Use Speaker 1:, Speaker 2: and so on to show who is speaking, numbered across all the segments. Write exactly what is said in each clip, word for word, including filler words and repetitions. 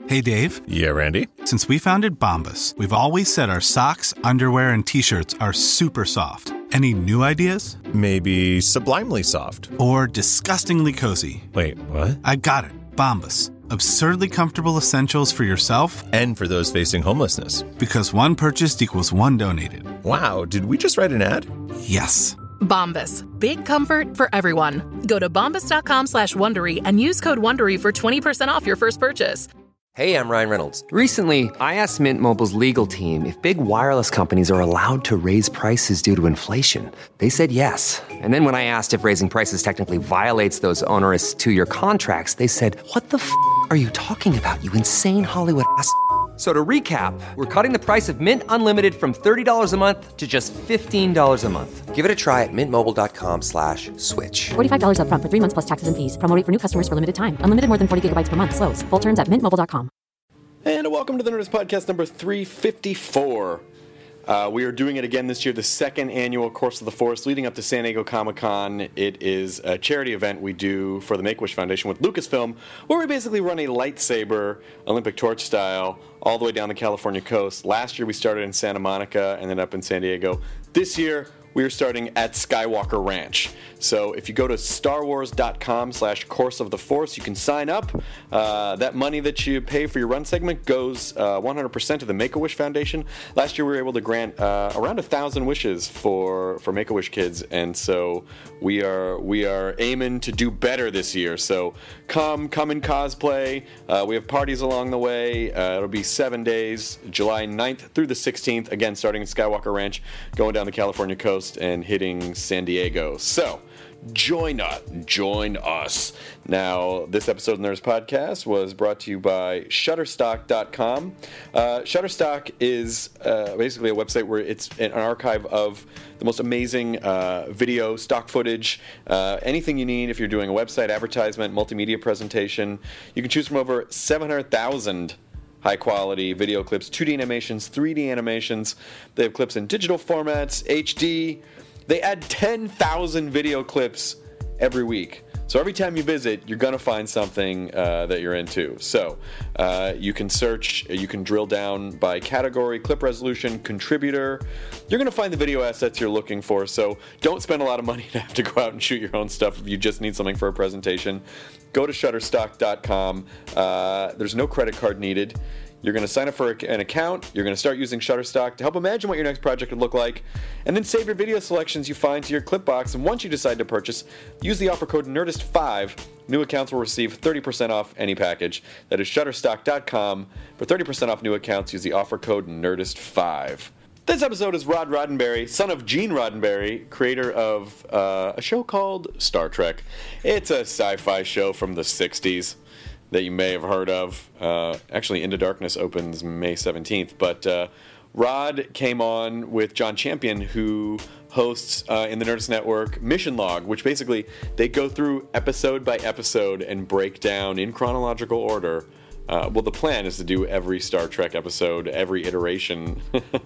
Speaker 1: Hey, Dave.
Speaker 2: Yeah, Randy?
Speaker 1: Since we founded Bombas, we've always said our socks, underwear, and T-shirts are super soft. Any new ideas?
Speaker 2: Maybe sublimely soft.
Speaker 1: Or disgustingly cozy.
Speaker 2: Wait, what?
Speaker 1: I got it. Bombas. Absurdly comfortable essentials for yourself
Speaker 2: and for those facing homelessness.
Speaker 1: Because one purchased equals one donated.
Speaker 2: Wow, did we just write an ad?
Speaker 1: Yes.
Speaker 3: Bombas. Big comfort for everyone. Go to bombas.com slash Wondery and use code Wondery for twenty percent off your first purchase.
Speaker 4: Hey, I'm Ryan Reynolds. Recently, I asked Mint Mobile's legal team if big wireless companies are allowed to raise prices due to inflation. They said yes. And then when I asked if raising prices technically violates those onerous two-year contracts, they said, what the f*** are you talking about, you insane Hollywood ass f- So to recap, we're cutting the price of Mint Unlimited from thirty dollars a month to just fifteen dollars a month. Give it a try at mintmobile.com slash switch.
Speaker 5: forty-five dollars up front for three months plus taxes and fees. Promo rate for new customers for limited time. Unlimited more than forty gigabytes per month. Slows full terms at mint mobile dot com.
Speaker 6: And welcome to the Nerdist Podcast number three fifty-four. Uh, we are doing it again this year, the second annual Course of the Force, leading up to San Diego Comic-Con. It is a charity event we do for the Make-A-Wish Foundation with Lucasfilm, where we basically run a lightsaber, Olympic torch style, all the way down the California coast. Last year we started in Santa Monica and then up in San Diego. This year we are starting at Skywalker Ranch. So if you go to starwars.com slash Course of the Force, you can sign up. Uh, that money that you pay for your run segment goes uh, one hundred percent to the Make-A-Wish Foundation. Last year we were able to grant uh, around a thousand wishes for, for Make-A-Wish kids, and so we are we are aiming to do better this year. So come, come in cosplay. Uh, we have parties along the way. Uh, it'll be seven days, July ninth through the sixteenth, again starting at Skywalker Ranch, going down the California coast and hitting San Diego. So join us. Join us. Now, this episode of the Nerdist Podcast was brought to you by Shutterstock dot com. Uh, Shutterstock is uh, basically a website where it's an archive of the most amazing uh, video, stock footage, uh, anything you need if you're doing a website, advertisement, multimedia presentation. You can choose from over seven hundred thousand high-quality video clips, two D animations, three D animations. They have clips in digital formats, H D. They add ten thousand video clips every week. So every time you visit, you're going to find something uh, that you're into. So uh, you can search, you can drill down by category, clip resolution, contributor. You're going to find the video assets you're looking for. So don't spend a lot of money to have to go out and shoot your own stuff if you just need something for a presentation. Go to Shutterstock dot com. Uh, there's no credit card needed. You're going to sign up for an account. You're going to start using Shutterstock to help imagine what your next project would look like, and then save your video selections you find to your clip box. And once you decide to purchase, use the offer code Nerdist five. New accounts will receive thirty percent off any package. That is Shutterstock dot com. For thirty percent off new accounts, use the offer code Nerdist five. This episode is Rod Roddenberry, son of Gene Roddenberry, creator of uh, a show called Star Trek. It's a sci-fi show from the sixties. That you may have heard of. Uh, actually, Into Darkness opens May seventeenth. But uh, Rod came on with John Champion, who hosts uh, in the Nerdist Network Mission Log, which basically they go through episode by episode and break down in chronological order. Uh, well, the plan is to do every Star Trek episode, every iteration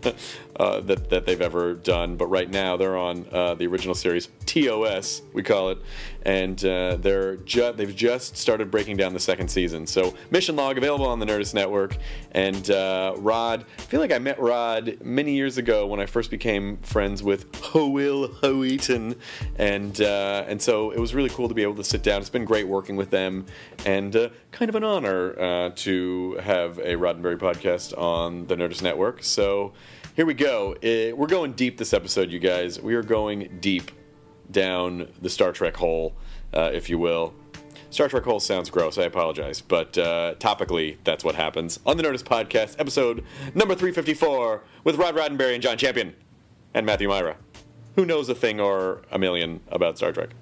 Speaker 6: uh, that, that they've ever done. But right now, they're on uh, the original series, T O S, we call it. And uh, they're ju- they've just started breaking down the second season. So Mission Log, available on the Nerdist Network. And uh, Rod, I feel like I met Rod many years ago when I first became friends with Will Wheaton. And, uh, and so it was really cool to be able to sit down. It's been great working with them. And uh, kind of an honor uh, to have a Roddenberry podcast on the Nerdist Network. So here we go. It, we're going deep this episode, you guys. We are going deep down the Star Trek hole, uh, if you will. Star Trek hole sounds gross, I apologize, but uh, topically, that's what happens on the Nerdist Podcast, episode number three fifty-four, with Rod Roddenberry and John Champion, and Matthew Myra. Who knows a thing or a million about Star Trek?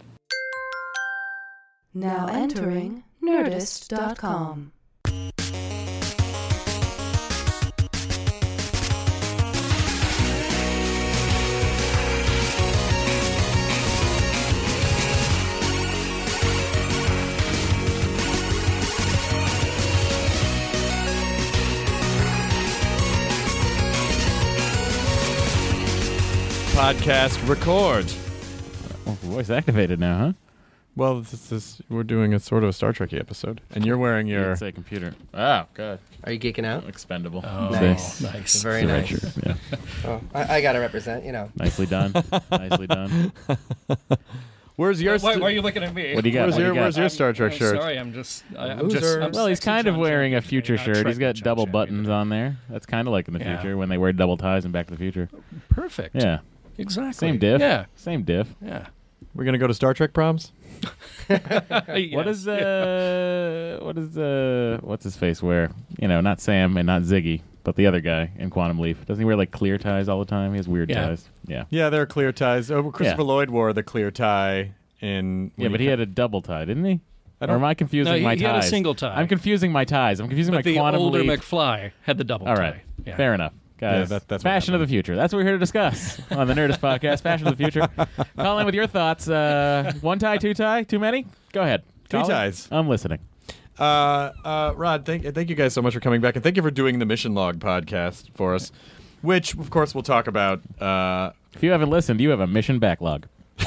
Speaker 7: Now entering Nerdist dot com.
Speaker 8: Podcast record. Oh, voice activated now, huh? Well, this is we're doing a sort of a Star Trek episode, and you're wearing your
Speaker 9: say computer. Oh, good.
Speaker 10: Are you geeking out?
Speaker 9: Expendable.
Speaker 10: Oh, nice,
Speaker 11: nice,
Speaker 10: very nice.
Speaker 9: Sure. Yeah.
Speaker 10: Oh, I, I got to represent, you know.
Speaker 9: Nicely done. Nicely done.
Speaker 8: Where's your?
Speaker 11: Why, why are you looking at me?
Speaker 9: What do you got?
Speaker 8: Where's
Speaker 9: what
Speaker 8: your,
Speaker 9: do you got?
Speaker 8: where's your Star Trek
Speaker 11: I'm
Speaker 8: shirt?
Speaker 11: Sorry, I'm just. I, I'm
Speaker 10: Loser.
Speaker 11: just I'm
Speaker 9: Well, he's kind of
Speaker 11: John
Speaker 9: wearing a
Speaker 11: Champion,
Speaker 9: future
Speaker 11: not
Speaker 9: shirt. He's
Speaker 11: Trek
Speaker 9: got
Speaker 11: John
Speaker 9: double
Speaker 11: Champion.
Speaker 9: buttons on there. That's kind of like in the
Speaker 11: Yeah.
Speaker 9: future when they wear double ties in Back to the Future.
Speaker 11: Perfect.
Speaker 9: Yeah.
Speaker 11: Exactly.
Speaker 9: Same diff.
Speaker 11: Yeah.
Speaker 9: Same diff.
Speaker 11: Yeah.
Speaker 8: We're gonna go to Star Trek proms.
Speaker 9: What is uh what is uh what's his face wear? You know, not Sam and not Ziggy, but the other guy in Quantum Leap. Doesn't he wear like clear ties all the time? He has weird
Speaker 11: Yeah.
Speaker 9: ties. Yeah.
Speaker 8: Yeah, they're clear ties. Oh, Christopher
Speaker 9: Yeah.
Speaker 8: Lloyd wore the clear tie in.
Speaker 9: Yeah, but he had a double tie, didn't he?
Speaker 8: I
Speaker 9: Or
Speaker 8: don't-
Speaker 9: am I confusing
Speaker 11: No, he-
Speaker 9: my
Speaker 11: he
Speaker 9: ties?
Speaker 11: had a single tie.
Speaker 9: I'm confusing my ties. I'm confusing
Speaker 11: But
Speaker 9: my
Speaker 11: the
Speaker 9: Quantum
Speaker 11: older
Speaker 9: Leap.
Speaker 11: McFly had the double
Speaker 9: All
Speaker 11: tie.
Speaker 9: right.
Speaker 11: Yeah.
Speaker 9: Fair enough. Guys,
Speaker 8: Yeah, that- that's what
Speaker 9: fashion of the future. That's what we're here to discuss on the Nerdist Podcast, Fashion of the Future. Call in with your thoughts. Uh, one tie, two tie, too many? Go ahead.
Speaker 8: Two
Speaker 9: Call in.
Speaker 8: ties.
Speaker 9: I'm listening.
Speaker 8: Uh, uh, Rod, thank thank you guys so much for coming back, and thank you for doing the Mission Log podcast for us, which of course we'll talk about. Uh,
Speaker 9: If you haven't listened, you have a mission backlog.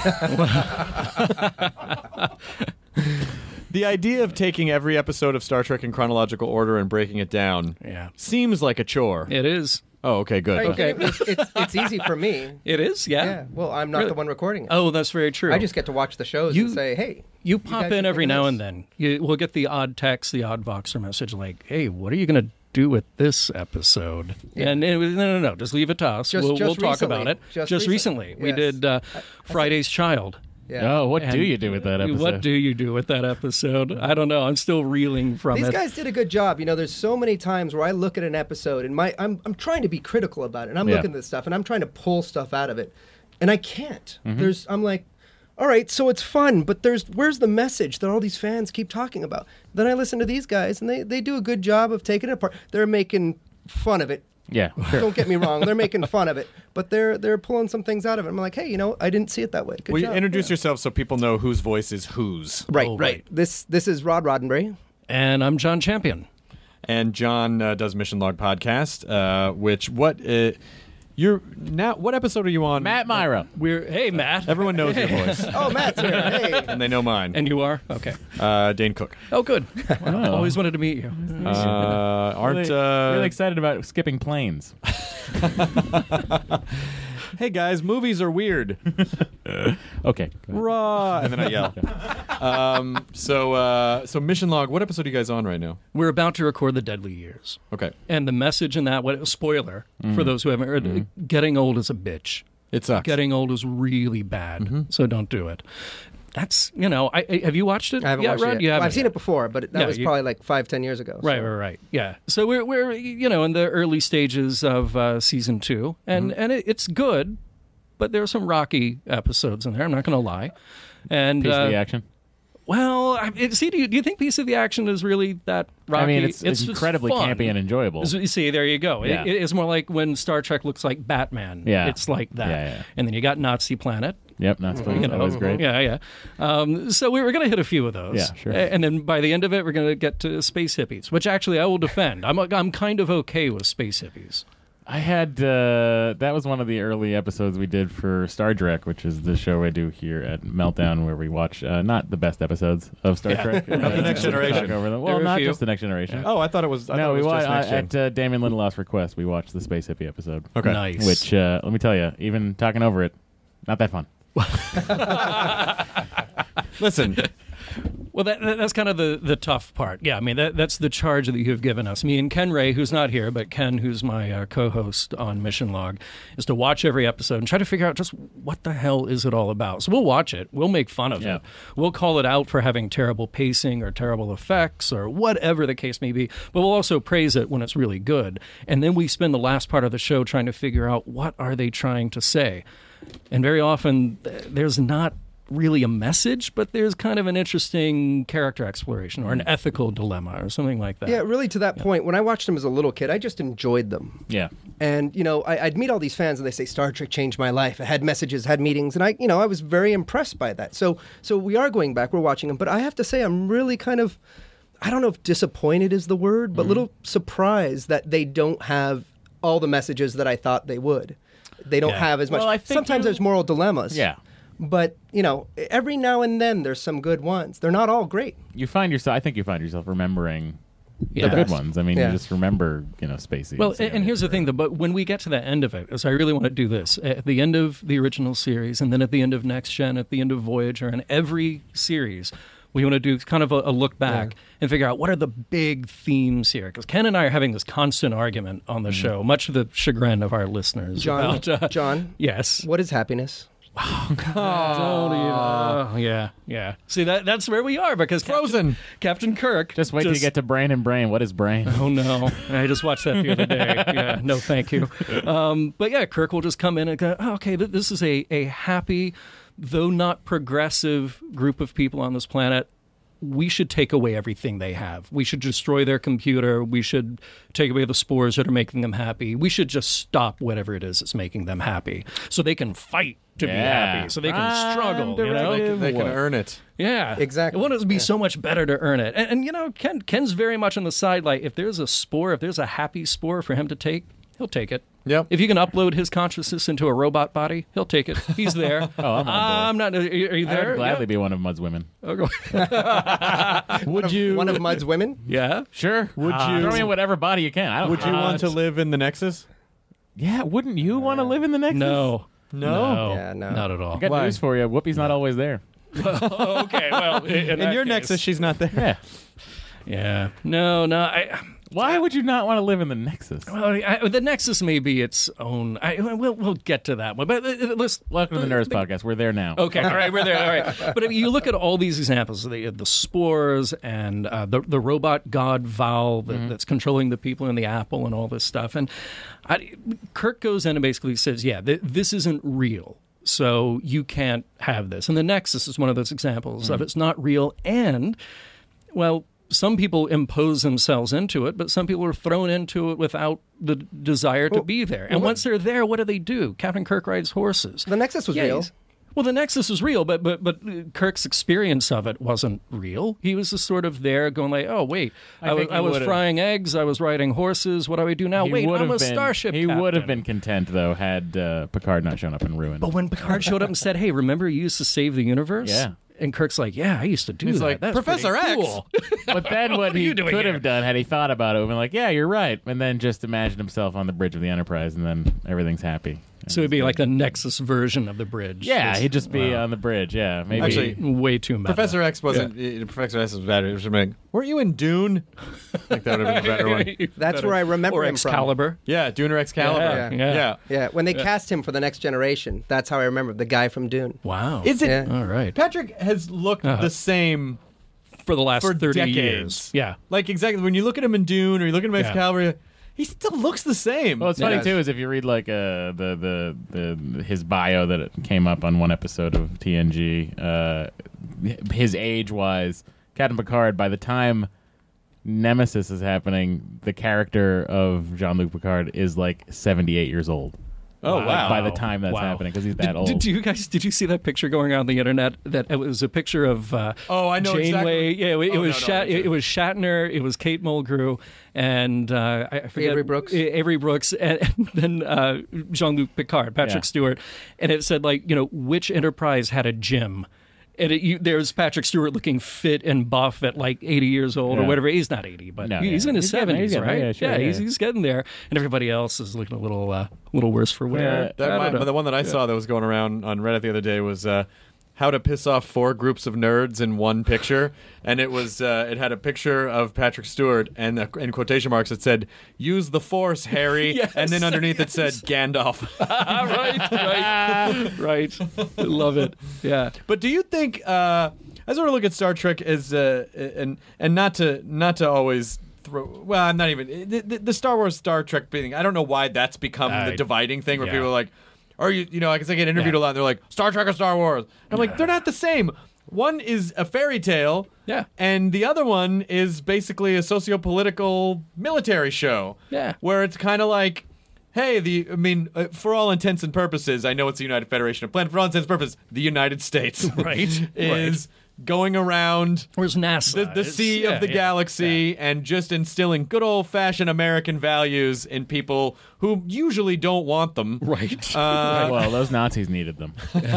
Speaker 8: the idea of taking every episode of Star Trek in chronological order and breaking it down
Speaker 11: Yeah.
Speaker 8: seems like a chore.
Speaker 11: It is.
Speaker 8: Oh, okay, good.
Speaker 10: Are you
Speaker 11: Okay.
Speaker 10: kidding? It's, it's, it's easy for me.
Speaker 11: It is. Yeah.
Speaker 10: Yeah. Well, I'm not
Speaker 11: Really?
Speaker 10: the one recording it.
Speaker 11: Oh, that's very true.
Speaker 10: I just get to watch the shows
Speaker 11: You-
Speaker 10: and say, hey.
Speaker 11: You
Speaker 10: guys
Speaker 11: pop
Speaker 10: should
Speaker 11: in every
Speaker 10: think of
Speaker 11: now
Speaker 10: this.
Speaker 11: and then. You, we'll get the odd text, the odd Voxer message like, hey, what are you going to do with this episode?
Speaker 10: Yeah.
Speaker 11: And it was, no, no, no, just leave it to us.
Speaker 10: Just-
Speaker 11: we'll
Speaker 10: just
Speaker 11: we'll talk
Speaker 10: recently.
Speaker 11: about it.
Speaker 10: Just
Speaker 11: recently.
Speaker 10: recently.
Speaker 11: We
Speaker 10: Yes.
Speaker 11: did uh, Friday's Child.
Speaker 10: Yeah.
Speaker 9: Oh, what do
Speaker 11: And
Speaker 9: you do with that episode?
Speaker 11: What do you do with that episode? I don't know. I'm still reeling from
Speaker 10: These
Speaker 11: it.
Speaker 10: guys did a good job. You know, there's so many times where I look at an episode and my I'm I'm trying to be critical about it. And I'm
Speaker 9: Yeah.
Speaker 10: looking at this stuff and I'm trying to pull stuff out of it. And I can't.
Speaker 9: Mm-hmm.
Speaker 10: There's I'm like, all right, so it's fun, but there's where's the message that all these fans keep talking about? Then I listen to these guys and they, they do a good job of taking it apart. They're making fun of it.
Speaker 9: Yeah, sure.
Speaker 10: Don't get me wrong, they're making fun of it, but they're they're pulling some things out of it. I'm like, hey, you know, I didn't see it that way. Good
Speaker 8: Will
Speaker 10: job.
Speaker 8: you introduce
Speaker 10: Yeah.
Speaker 8: yourself so people know whose voice is whose?
Speaker 10: Right,
Speaker 11: Oh,
Speaker 10: right.
Speaker 11: right.
Speaker 10: This this is Rod Roddenberry.
Speaker 11: And I'm John Champion.
Speaker 8: And John uh, does Mission Log podcast, uh, which what uh, you're now? What episode are you on?
Speaker 9: Matt Myra.
Speaker 11: We're hey Matt.
Speaker 8: Everyone knows your voice,
Speaker 10: Oh, Matt's here. Hey.
Speaker 8: and they know mine.
Speaker 11: And you are? Okay.
Speaker 8: uh, Dane Cook.
Speaker 11: Oh, good. Wow. Always wanted to meet you.
Speaker 8: Uh, aren't
Speaker 9: really,
Speaker 8: uh,
Speaker 9: really excited about skipping planes.
Speaker 8: hey guys, movies are weird.
Speaker 9: Okay. go ahead.
Speaker 8: Raw, and then I yell. um, so, uh, so Mission Log. What episode are you guys on right now?
Speaker 11: We're about to record The Deadly Years.
Speaker 8: Okay,
Speaker 11: And the message in that, what spoiler for those who haven't heard, getting old is a bitch.
Speaker 8: it sucks.
Speaker 11: Getting old is really bad, so don't do it. That's, you know, I, I have you watched it?
Speaker 10: I haven't
Speaker 11: yet,
Speaker 10: watched
Speaker 11: Rod?
Speaker 10: it yet.
Speaker 11: You
Speaker 10: Well,
Speaker 11: haven't
Speaker 10: I've seen
Speaker 11: yet.
Speaker 10: it before, but that
Speaker 11: Yeah,
Speaker 10: was
Speaker 11: you-
Speaker 10: probably like five, ten years ago.
Speaker 11: Right,
Speaker 10: so.
Speaker 11: right, right. Yeah. So we're we're you know in the early stages of uh, season two, and and it, it's good, but there are some rocky episodes in there. I'm not going to lie. And
Speaker 9: Piece
Speaker 11: uh,
Speaker 9: of the action.
Speaker 11: well, I, it, see, do you, do you think Piece of the Action is really that rocky?
Speaker 9: I mean, it's, it's,
Speaker 11: just
Speaker 9: incredibly
Speaker 11: fun.
Speaker 9: campy and enjoyable.
Speaker 11: So you see, there you go.
Speaker 9: Yeah.
Speaker 11: It, it's more like when Star Trek looks like Batman.
Speaker 9: Yeah.
Speaker 11: It's like that.
Speaker 9: Yeah, yeah.
Speaker 11: And then you got Nazi Planet.
Speaker 9: Yep, that's
Speaker 11: You know,
Speaker 9: always great.
Speaker 11: Yeah, yeah. Um, so we were going to hit a few of those.
Speaker 9: Yeah, sure.
Speaker 11: A- And then by the end of it, we're going to get to space hippies, which actually I will defend. I'm I'm kind of okay with space hippies.
Speaker 9: I had uh, that was one of the early episodes we did for Star Trek, which is the show I do here at Meltdown, where we watch uh, not the best episodes of Star
Speaker 11: Yeah.
Speaker 9: Trek,
Speaker 8: Of the Next Generation.
Speaker 9: Talk over them.
Speaker 11: There
Speaker 9: Well,
Speaker 11: are a
Speaker 9: not
Speaker 11: few.
Speaker 9: just the Next Generation.
Speaker 8: Oh, I thought it was. I
Speaker 9: no,
Speaker 8: thought it
Speaker 9: we
Speaker 8: was
Speaker 9: watched
Speaker 8: just Next Gen.
Speaker 9: at uh, Damien Lindelof's request. We watched the Space Hippie episode.
Speaker 8: Okay.
Speaker 11: Nice.
Speaker 9: Which uh, let me tell you, even talking over it, not that fun.
Speaker 8: Listen,
Speaker 11: Well, that, that- that's kind of the, the tough part. Yeah, I mean, that, that's the charge that you've given us. Me and Ken Ray, who's not here, but Ken, who's my uh, co-host on Mission Log, is to watch every episode and try to figure out just what the hell is it all about. So we'll watch it. We'll make fun of
Speaker 9: Yeah.
Speaker 11: it. We'll call it out for having terrible pacing or terrible effects or whatever the case may be. But we'll also praise it when it's really good. And then we spend the last part of the show trying to figure out what are they trying to say. And very often th- there's not really a message, but there's kind of an interesting character exploration or an ethical dilemma or something like that.
Speaker 10: Yeah, really to that point, when I watched them as a little kid, I just enjoyed them.
Speaker 9: Yeah.
Speaker 10: And, you know, I, I'd meet all these fans and they say, Star Trek changed my life. I had messages, had meetings, and I, you know, I was very impressed by that. So, so we are going back, we're watching them, but I have to say I'm really kind of, I don't know if disappointed is the word, but a little surprised that they don't have all the messages that I thought they would. They don't
Speaker 11: Yeah.
Speaker 10: have as much.
Speaker 9: Well, I think
Speaker 10: Sometimes
Speaker 9: you-
Speaker 10: there's moral dilemmas.
Speaker 9: Yeah.
Speaker 10: But, you know, every now and then there's some good ones. They're not all great.
Speaker 9: You find yourself, I think you find yourself remembering
Speaker 11: Yeah.
Speaker 9: the good ones. I mean,
Speaker 10: Yeah.
Speaker 9: you just remember, you know, Spacey.
Speaker 11: Well, and, and here's the thing, though, but when we get to the end of it, is I really want to do this. At the end of the original series, and then at the end of Next Gen, at the end of Voyager, and every series, we want to do kind of a, a look back
Speaker 10: Yeah.
Speaker 11: and figure out what are the big themes here. Because Ken and I are having this constant argument on the
Speaker 9: Mm-hmm.
Speaker 11: show, much to the chagrin of our listeners.
Speaker 10: John,
Speaker 11: about, uh,
Speaker 10: John,
Speaker 11: yes.
Speaker 10: what is happiness?
Speaker 11: Don't even- oh, yeah, yeah. See, that that's where we are because
Speaker 8: Frozen.
Speaker 11: Captain, Captain Kirk.
Speaker 9: just wait till you get to Brain and Brain. What is Brain?
Speaker 11: Oh no! I just watched that the other day. Yeah, no, thank you. Um, but yeah, Kirk will just come in and go, oh, "Okay, th- this is a a happy, though not progressive, group of people on this planet. We should take away everything they have. We should destroy their computer. We should take away the spores that are making them happy. We should just stop whatever it is that's making them happy, so they can fight to be
Speaker 9: Yeah.
Speaker 11: happy, so they can
Speaker 9: I'm
Speaker 11: struggle. You know,
Speaker 8: They can, they can earn it.
Speaker 11: yeah,
Speaker 10: Exactly.
Speaker 11: Wouldn't it be so much better to earn it? And, and you know, Ken Ken's very much on the side. Like, if there's a spore, if there's a happy spore for him to take, he'll take it.
Speaker 8: Yep.
Speaker 11: If you can upload his consciousness into a robot body, he'll take it. He's there.
Speaker 9: Oh, I'm on board.
Speaker 11: I'm not. Are you, are you
Speaker 9: I
Speaker 11: there?
Speaker 9: would gladly
Speaker 11: Yeah.
Speaker 9: be one of Mud's women.
Speaker 11: Okay.
Speaker 8: Would you?
Speaker 10: One of Mud's women?
Speaker 11: Yeah.
Speaker 9: Sure.
Speaker 8: Would
Speaker 9: Uh,
Speaker 8: you-
Speaker 9: throw me in whatever body you can? I don't
Speaker 8: Would you
Speaker 9: care.
Speaker 8: want to live in the Nexus?
Speaker 9: Yeah, wouldn't you want to live in the Nexus?
Speaker 11: No.
Speaker 8: No?
Speaker 10: Yeah, no.
Speaker 11: Not at all.
Speaker 9: I got
Speaker 8: Why?
Speaker 9: news for you. Whoopi's not always there.
Speaker 11: Okay. Well, in,
Speaker 8: In
Speaker 11: that
Speaker 8: your
Speaker 11: case-
Speaker 8: Nexus, she's not there.
Speaker 9: Yeah.
Speaker 11: Yeah. No. No. I.
Speaker 9: Why would you not want to live in the Nexus?
Speaker 11: Well, I, the Nexus may be its own. I, we'll we'll get to that one, but uh, uh, let's.
Speaker 9: Welcome to the Nerds Podcast. We're there now.
Speaker 11: Okay, all right, we're there. All right, but I mean, you look at all these examples: the the spores and uh, the the robot god Val that, that's controlling the people in the apple and all this stuff. And I, Kirk goes in and basically says, "Yeah, th- this isn't real, so you can't have this." And the Nexus is one of those examples of it's not real, and well. Some people impose themselves into it, but some people are thrown into it without the desire to
Speaker 10: Well,
Speaker 11: be there. And
Speaker 10: well,
Speaker 11: once they're there, what do they do? Captain Kirk rides horses.
Speaker 10: The Nexus was
Speaker 11: Yeah,
Speaker 10: real.
Speaker 11: he's- Well, the Nexus was real, but but but uh, Kirk's experience of it wasn't real. He was just sort of there, going like, "Oh wait,
Speaker 9: I
Speaker 11: I, was,
Speaker 9: think he
Speaker 11: I was
Speaker 9: would've-
Speaker 11: frying eggs, I was riding horses. What do I do now?
Speaker 9: He
Speaker 11: wait,
Speaker 9: would
Speaker 11: I'm a
Speaker 9: have been-
Speaker 11: starship
Speaker 9: He would have
Speaker 11: captain."
Speaker 9: been content, though, had uh, Picard not shown up and ruined.
Speaker 11: But when Picard showed up and said, "Hey, remember you used to save the universe?"
Speaker 9: Yeah.
Speaker 11: And Kirk's like, "Yeah, I used to do
Speaker 8: He's
Speaker 11: that.
Speaker 8: like,
Speaker 11: That's
Speaker 8: "Professor
Speaker 11: pretty
Speaker 8: X."
Speaker 11: cool."
Speaker 9: But then what,
Speaker 11: What are
Speaker 9: he
Speaker 11: you doing
Speaker 9: could
Speaker 11: here?
Speaker 9: have done had he thought about it would have been like, yeah, you're right. And then just imagined himself on the bridge of the Enterprise and then everything's happy.
Speaker 11: So it'd be like the Nexus version of the bridge.
Speaker 9: Yeah,
Speaker 11: It's-
Speaker 9: he'd just be
Speaker 11: wow.
Speaker 9: on the bridge. Yeah, maybe.
Speaker 8: Actually,
Speaker 11: way too meta.
Speaker 8: Professor X wasn't. uh, Professor X was better. It was like, weren't you in Dune? Like that would have been a better one.
Speaker 10: That's where I remember
Speaker 11: or
Speaker 10: him from.
Speaker 11: Excalibur.
Speaker 8: Yeah, Dune or Excalibur.
Speaker 11: Yeah,
Speaker 8: yeah.
Speaker 11: yeah.
Speaker 10: Yeah, when they cast him for the Next Generation, that's how I remember the guy from Dune.
Speaker 11: Wow.
Speaker 8: Is it?
Speaker 10: Yeah.
Speaker 11: All right.
Speaker 8: Patrick has looked
Speaker 11: Uh-huh.
Speaker 8: the same
Speaker 11: For the last
Speaker 8: for
Speaker 11: thirty
Speaker 8: decades.
Speaker 11: years. Yeah.
Speaker 8: Like exactly when you look at him in Dune or you look at him in
Speaker 11: Yeah.
Speaker 8: Excalibur, he still looks the same.
Speaker 9: Well, it's funny
Speaker 10: Yeah.
Speaker 9: too is if you read like uh, the, the the his bio that it came up on one episode of T N G, uh, his age wise, Captain Picard. By the time Nemesis is happening, the character of Jean-Luc Picard is like seventy-eight years old.
Speaker 8: Oh,
Speaker 9: Like,
Speaker 8: wow.
Speaker 9: by the time that's
Speaker 11: Wow.
Speaker 9: happening, because he's that
Speaker 11: Did,
Speaker 9: old.
Speaker 11: did, do you guys did you see that picture going around the internet? That it was a picture of uh,
Speaker 8: Oh, I know
Speaker 11: Janeway.
Speaker 8: exactly.
Speaker 11: Yeah, it, it
Speaker 8: Oh,
Speaker 11: was
Speaker 8: no, no,
Speaker 11: Shat-
Speaker 8: me too.
Speaker 11: it was Shatner. It was Kate Mulgrew and uh, I I forget
Speaker 10: Avery Brooks.
Speaker 11: A- Avery Brooks, and, and then uh, Jean-Luc Picard, Patrick
Speaker 9: Yeah.
Speaker 11: Stewart, and it said like you know which Enterprise had a gym. And it, you, there's Patrick Stewart looking fit and buff at like eighty years old or
Speaker 9: Yeah.
Speaker 11: wata He's not eighty, but
Speaker 9: No,
Speaker 11: he's
Speaker 9: yeah.
Speaker 11: in his
Speaker 9: He's getting there,
Speaker 11: seventies,
Speaker 9: he's getting
Speaker 11: right?
Speaker 9: there, yeah, sure,
Speaker 11: yeah,
Speaker 9: yeah.
Speaker 11: He's, he's getting there, and everybody else is looking a little, uh, little worse for wear.
Speaker 9: Yeah,
Speaker 8: That
Speaker 11: I
Speaker 8: might,
Speaker 11: don't know.
Speaker 8: but the one that I saw that was going around on Reddit the other day was uh, how to piss off four groups of nerds in one picture, and it was uh, it had a picture of Patrick Stewart and uh, in quotation marks it said "Use the Force, Harry,"
Speaker 11: Yes,
Speaker 8: and then underneath it said Gandalf.
Speaker 11: right, right, right. I love it. Yeah.
Speaker 8: But do you think, uh, I sort of look at Star Trek as, uh, and and not to not to always throw, well, I'm not even the, the, the Star Wars Star Trek thing. I don't know why that's become
Speaker 11: I-
Speaker 8: the dividing thing where
Speaker 11: yeah.
Speaker 8: people are like, are you, you know, I guess I get interviewed
Speaker 11: Yeah.
Speaker 8: a lot. And they're like, Star Trek or Star Wars? And I'm like, they're not the same. One is a fairy tale,
Speaker 11: Yeah.
Speaker 8: and the other one is basically a socio-political military show,
Speaker 11: Yeah.
Speaker 8: where it's kind of like, hey, the I mean, uh, for all intents and purposes, I know it's the United Federation of Planets. For all intents and purposes, the United States,
Speaker 11: Right.
Speaker 8: is going around
Speaker 11: Where's NASA?
Speaker 8: the, the
Speaker 11: It's-
Speaker 8: sea
Speaker 11: yeah,
Speaker 8: of the
Speaker 11: yeah,
Speaker 8: galaxy and just instilling good old-fashioned American values in people who usually don't want them.
Speaker 11: Right.
Speaker 8: Uh,
Speaker 9: well, those Nazis needed them.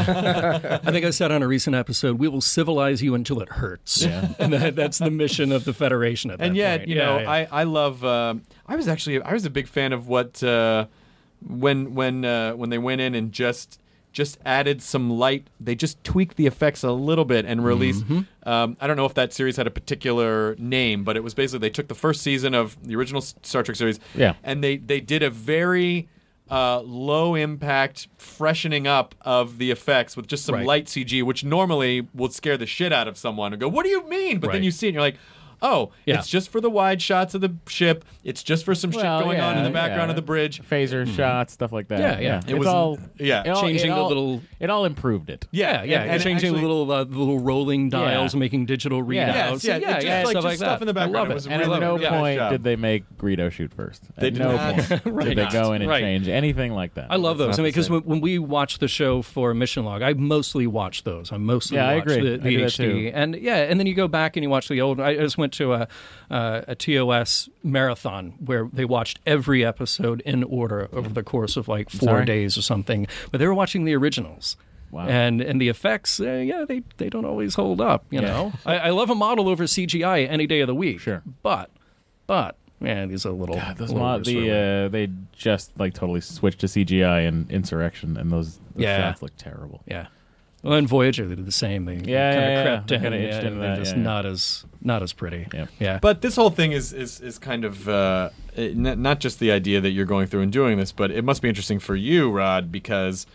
Speaker 11: I think I said on a recent episode, we will civilize you until it hurts.
Speaker 9: Yeah.
Speaker 11: And that, that's the mission of the Federation at that
Speaker 8: and yet,
Speaker 11: point.
Speaker 8: you
Speaker 11: Yeah,
Speaker 8: know,
Speaker 11: yeah.
Speaker 8: I I love. Uh, I was actually I was a big fan of what uh, when when uh, when they went in and just just added some light. They just tweaked the effects a little bit and released.
Speaker 11: Mm-hmm.
Speaker 8: Um, I don't know if that series had a particular name, but it was basically they took the first season of the original Star Trek series,
Speaker 9: Yeah.
Speaker 8: and they they did a very uh, low impact freshening up of the effects with just some
Speaker 11: Right.
Speaker 8: light C G, which normally would scare the shit out of someone and go, "What do you mean?" But then
Speaker 11: Right.
Speaker 8: you see it and you're like, oh,
Speaker 11: Yeah.
Speaker 8: it's just for the wide shots of the ship. It's just for some
Speaker 9: Well,
Speaker 8: shit going on in
Speaker 9: yeah,
Speaker 8: the background
Speaker 9: yeah.
Speaker 8: of the bridge.
Speaker 9: Phaser shots, stuff like that.
Speaker 11: Yeah, yeah.
Speaker 8: It
Speaker 9: It's
Speaker 8: was-
Speaker 9: all
Speaker 8: yeah.
Speaker 9: it all-
Speaker 11: Changing
Speaker 9: it
Speaker 11: the
Speaker 9: all-
Speaker 11: little-
Speaker 9: It all improved it.
Speaker 11: Yeah, yeah,
Speaker 8: and-
Speaker 11: and
Speaker 8: and
Speaker 11: changing
Speaker 8: actually-
Speaker 11: the little uh, the little rolling dials,
Speaker 9: Yeah.
Speaker 11: making digital readouts.
Speaker 9: Yeah.
Speaker 8: Yes, yeah,
Speaker 11: yeah,
Speaker 8: just
Speaker 11: yeah,
Speaker 8: like
Speaker 11: stuff
Speaker 8: just
Speaker 11: like
Speaker 8: stuff
Speaker 11: that.
Speaker 8: in the background.
Speaker 11: I love
Speaker 8: It
Speaker 11: it.
Speaker 8: was
Speaker 9: And
Speaker 8: really
Speaker 9: at no
Speaker 8: really nice
Speaker 9: point
Speaker 8: job.
Speaker 9: did they make Greedo shoot first.
Speaker 8: They
Speaker 9: at
Speaker 8: did
Speaker 9: no
Speaker 8: not.
Speaker 9: point
Speaker 11: Right.
Speaker 9: did they go in and
Speaker 11: Right.
Speaker 9: change anything like that.
Speaker 11: I love
Speaker 9: It's
Speaker 11: those.
Speaker 9: not
Speaker 11: I mean,
Speaker 9: the
Speaker 11: because
Speaker 9: same.
Speaker 11: when, when we watch the show for Mission Log, I mostly watch those. I mostly
Speaker 9: Yeah, I
Speaker 11: watch
Speaker 9: agree.
Speaker 11: the,
Speaker 9: I
Speaker 11: the
Speaker 9: do that
Speaker 11: H D.
Speaker 9: too.
Speaker 11: And yeah, and then you go back and you watch the old. I just went to a, uh, a T O S marathon where they watched every episode in order over the course of like four
Speaker 9: Sorry?
Speaker 11: days or something. But they were watching the originals.
Speaker 9: Wow.
Speaker 11: And and the effects, uh, yeah, they, they don't always hold up. You
Speaker 9: Yeah.
Speaker 11: know, I, I love a model over C G I any day of the week.
Speaker 9: Sure.
Speaker 11: but but man, these are a little.
Speaker 9: God, those
Speaker 11: little
Speaker 9: mo-
Speaker 11: worse for
Speaker 9: the
Speaker 11: me.
Speaker 9: uh, they just like totally switched to C G I and Insurrection, and those, those
Speaker 11: Yeah.
Speaker 9: shots look terrible.
Speaker 11: Yeah. Well, and Voyager they did the same. They
Speaker 9: Yeah,
Speaker 11: kind of
Speaker 9: yeah, yeah.
Speaker 11: crept
Speaker 9: They
Speaker 11: in.
Speaker 9: kinda
Speaker 11: yeah,
Speaker 9: itched into
Speaker 11: they're
Speaker 9: that,
Speaker 11: just
Speaker 9: yeah, yeah.
Speaker 11: not as not as pretty.
Speaker 9: Yep.
Speaker 11: Yeah.
Speaker 8: But this whole thing is is, is kind of uh, it- n- not just the idea that you're going through and doing this, but it must be interesting for you, Rod, because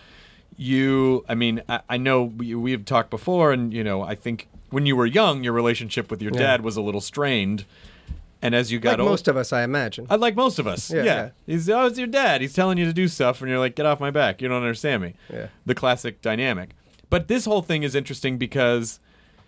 Speaker 8: you. I mean, I, I know we, we've talked before, and you know, I think when you were young, your relationship with your
Speaker 10: Yeah.
Speaker 8: dad was a little strained, and as you got
Speaker 10: Like
Speaker 8: older,
Speaker 10: most of us, I imagine.
Speaker 8: I like most of us.
Speaker 10: Yeah,
Speaker 8: Yeah,
Speaker 10: yeah.
Speaker 8: He's oh, it's your dad. He's telling you to do stuff, and you're like, get off my back. You don't understand me.
Speaker 10: Yeah.
Speaker 8: The classic dynamic. But this whole thing is interesting because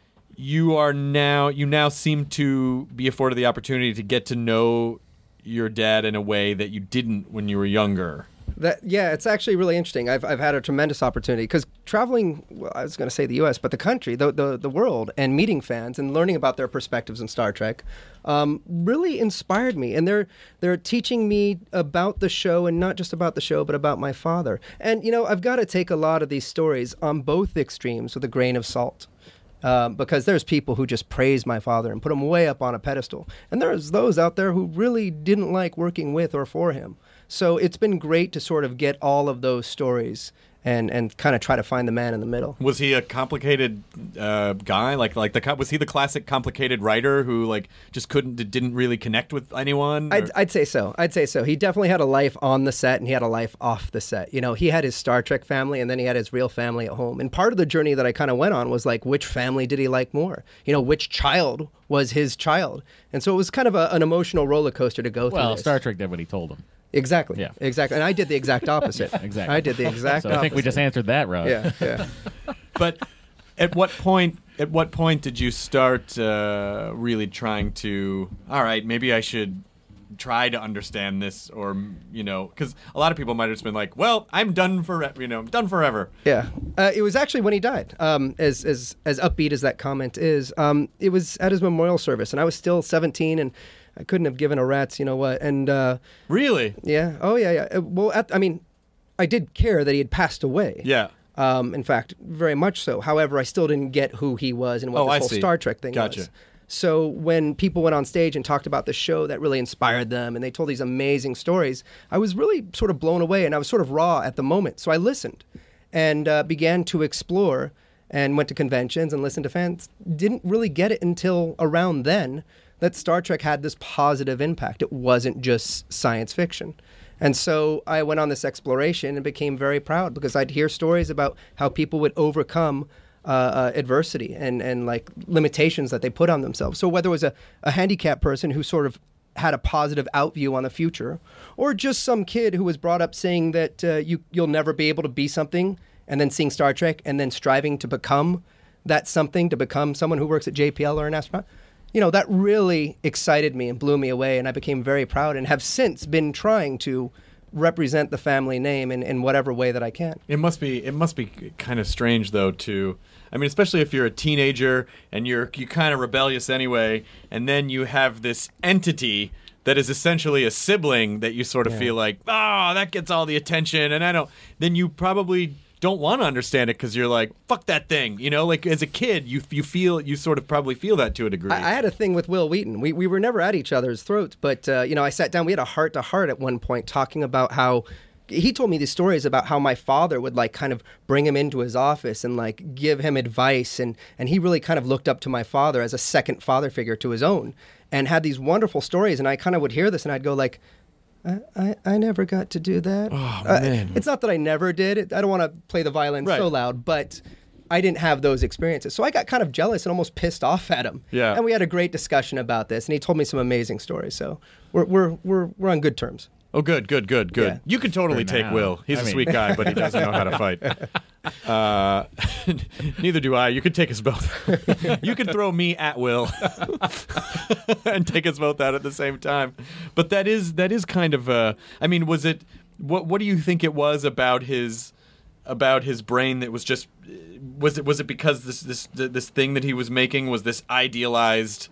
Speaker 8: you are now you now seem to be afforded the opportunity to get to know your dad in a way that you didn't when you were younger.
Speaker 10: That yeah, it's actually really interesting. I've I've had a tremendous opportunity because traveling. Well, I was going to say the U S, but the country, the, the the world, and meeting fans and learning about their perspectives in Star Trek, um, really inspired me. And they're they're teaching me about the show, and not just about the show, but about my father. And you know, I've got to take a lot of these stories on both extremes with a grain of salt. Um, because there's people who just praise my father and put him way up on a pedestal. And there's those out there who really didn't like working with or for him. So it's been great to sort of get all of those stories and, and kind of try to find the man in the middle.
Speaker 8: Was he a complicated uh, guy? Like like the co- was he the classic complicated writer who like just couldn't didn't really connect with anyone?
Speaker 10: I'd,
Speaker 8: Or-
Speaker 10: I'd say so. I'd say so. He definitely had a life on the set and he had a life off the set. You know, he had his Star Trek family and then he had his real family at home. And part of the journey that I kind of went on was like, which family did he like more? You know, which child was his child? And so it was kind of a, an emotional roller coaster to go through.
Speaker 9: Well,
Speaker 10: this.
Speaker 9: Star Trek did what he told him.
Speaker 10: Exactly.
Speaker 9: Yeah.
Speaker 10: Exactly. And I did the exact opposite.
Speaker 9: Exactly.
Speaker 10: I did the exact
Speaker 9: So
Speaker 10: opposite.
Speaker 9: I think we just answered that, Rod.
Speaker 10: Yeah. Yeah.
Speaker 8: But at what point? At what point did you start uh, really trying to? All right, maybe I should try to understand this, or you know, because a lot of people might have just been like, "Well, I'm done for you know, I'm done forever."
Speaker 10: Yeah, uh, it was actually when he died. Um, as as as upbeat as that comment is, um, it was at his memorial service, and I was still seventeen, and I couldn't have given a rat's, you know what? And uh,
Speaker 8: Really?
Speaker 10: yeah, oh yeah, yeah. Uh, Well, at, I mean, I did care that he had passed away.
Speaker 8: Yeah.
Speaker 10: Um, in fact, very much so. However, I still didn't get who he was and what
Speaker 8: Oh,
Speaker 10: this
Speaker 8: I
Speaker 10: whole
Speaker 8: see.
Speaker 10: Star Trek thing
Speaker 8: Gotcha.
Speaker 10: was. So when people went on stage and talked about the show that really inspired them and they told these amazing stories, I was really sort of blown away and I was sort of raw at the moment. So I listened and uh, began to explore and went to conventions and listened to fans. Didn't really get it until around then that Star Trek had this positive impact. It wasn't just science fiction. And so I went on this exploration and became very proud because I'd hear stories about how people would overcome uh, uh, adversity and, and like limitations that they put on themselves. So whether it was a, a handicapped person who sort of had a positive outview on the future, or just some kid who was brought up saying that uh, you, you'll never be able to be something, and then seeing Star Trek and then striving to become that something, to become someone who works at J P L or an astronaut. You know, that really excited me and blew me away, and I became very proud and have since been trying to represent the family name in, in whatever way that I can.
Speaker 8: It must be it must be kind of strange though to I mean especially if you're a teenager and you're you kind of rebellious anyway, and then you have this entity that is essentially a sibling that you sort of
Speaker 10: Yeah.
Speaker 8: feel like, oh, that gets all the attention, and I don't then you probably don't want to understand it because you're like, fuck that thing, you know, like as a kid you you feel you sort of probably feel that to a degree.
Speaker 10: I, I had a thing with Will Wheaton. We we were never at each other's throats, but uh, you know, I sat down. We had a heart to heart at one point, talking about how he told me these stories about how my father would like kind of bring him into his office and like give him advice, and and he really kind of looked up to my father as a second father figure to his own, and had these wonderful stories. And I kind of would hear this, and I'd go like, I, I, I never got to do that.
Speaker 8: Oh,
Speaker 10: Uh,
Speaker 8: man.
Speaker 10: it's not that I never did. It, I don't want to play the violin
Speaker 8: Right.
Speaker 10: so loud, but I didn't have those experiences. So I got kind of jealous and almost pissed off at him.
Speaker 8: Yeah.
Speaker 10: And we had a great discussion about this, and he told me some amazing stories. So we're we're we're we're on good terms.
Speaker 8: Oh, good, good, good, good.
Speaker 10: Yeah.
Speaker 8: You can totally
Speaker 9: For
Speaker 8: take
Speaker 9: now.
Speaker 8: Will. He's
Speaker 9: I
Speaker 8: a
Speaker 9: mean-
Speaker 8: sweet guy, but he doesn't know how to fight. Uh, neither do I. You could take us both. You could throw me at Will and take us both out at the same time. But that is that is kind of. Uh, I mean, was it? What What do you think it was about his? About his brain that was just was it was it because this this this thing that he was making was this idealized.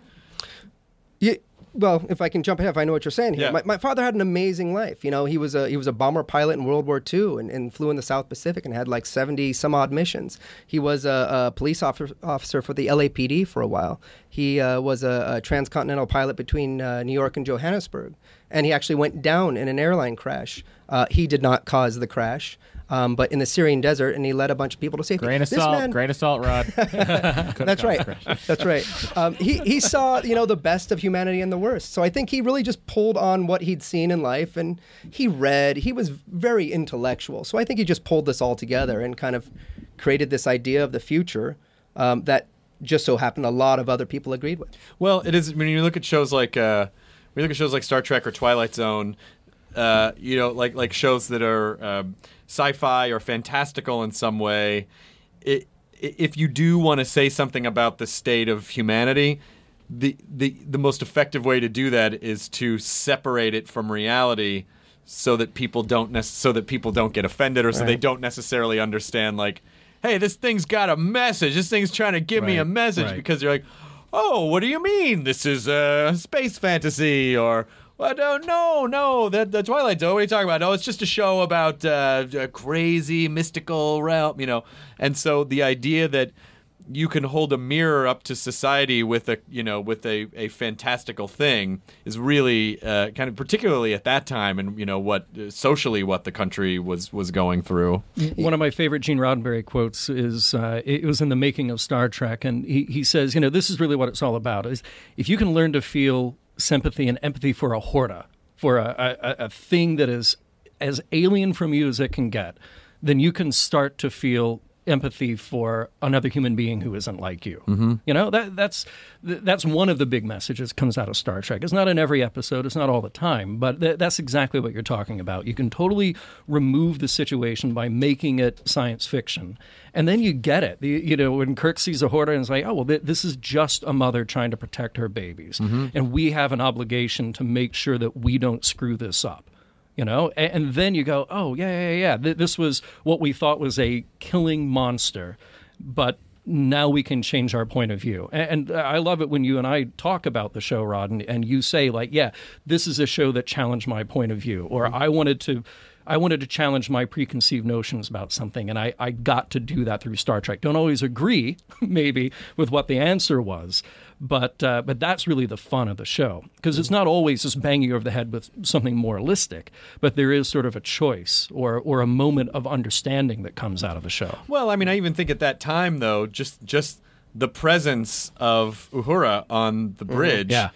Speaker 10: Yeah, well, if I can jump ahead, if I know what you're saying here.
Speaker 8: Yeah.
Speaker 10: My, my father had an amazing life. You know, he was a he was a bomber pilot in World War Two and, and flew in the South Pacific and had like seventy some odd missions. He was a, a police officer, officer for the L A P D for a while. He uh, was a, a transcontinental pilot between uh, New York and Johannesburg, and he actually went down in an airline crash. Uh, he did not cause the crash. Um, but in the Syrian desert, and he led a bunch of people to safety.
Speaker 9: Grain of
Speaker 10: This
Speaker 9: salt,
Speaker 10: man-
Speaker 9: grain of salt, Rod.
Speaker 10: That's right. That's right. Um, he he saw you know the best of humanity and the worst. So I think he really just pulled on what he'd seen in life, and he read. He was very intellectual. So I think he just pulled this all together and kind of created this idea of the future um, that just so happened a lot of other people agreed with.
Speaker 8: Well, it is when you look at shows like uh, when you look at shows like Star Trek or Twilight Zone, uh, you know, like like shows that are um, sci-fi or fantastical in some way. It, if you do want to say something about the state of humanity, the the the most effective way to do that is to separate it from reality, so that people don't nec- so that people don't get offended, or so they
Speaker 10: Right.
Speaker 8: don't necessarily understand like, hey, this thing's got a message. This thing's trying to give me a
Speaker 11: Right,
Speaker 8: message,
Speaker 11: right.
Speaker 8: because you're like, oh, what do you mean? This is a space fantasy, or well, no, no, no, that the Twilight Zone. What are you talking about? No, it's just a show about uh, a crazy mystical realm, you know. And so the idea that you can hold a mirror up to society with a, you know, with a, a fantastical thing is really uh, kind of, particularly at that time, and you know what uh, socially what the country was was going through.
Speaker 11: One of my favorite Gene Roddenberry quotes is, uh, it was in the making of Star Trek, and he, he says, you know, this is really what it's all about, is if you can learn to feel sympathy and empathy for a Horta, for a, a, a thing that is as alien from you as it can get, then you can start to feel empathy for another human being who isn't like you. Mm-hmm. You know, that that's that's one of the big messages that comes out of Star Trek. It's not in every episode, it's not all the time, but th- that's exactly what you're talking about. You can totally remove the situation by making it science fiction, and then you get it. The, you know, when Kirk sees a Horta and is like, oh, well, th- this is just a mother trying to protect her babies,
Speaker 8: Mm-hmm.
Speaker 11: and we have an obligation to make sure that we don't screw this up. You know, and, and then you go, oh, yeah, yeah, yeah. Th- this was what we thought was a killing monster, but now we can change our point of view. And, and I love it when you and I talk about the show, Rod, and, and you say, like, yeah, this is a show that challenged my point of view, or I wanted to... I wanted to challenge my preconceived notions about something, and I, I got to do that through Star Trek. Don't always agree, maybe, with what the answer was, but uh, but that's really the fun of the show, because it's not always just banging you over the head with something moralistic, but there is sort of a choice or or a moment of understanding that comes out of the show.
Speaker 8: Well, I mean, I even think at that time, though, just just the presence of Uhura on the bridge
Speaker 11: Yeah.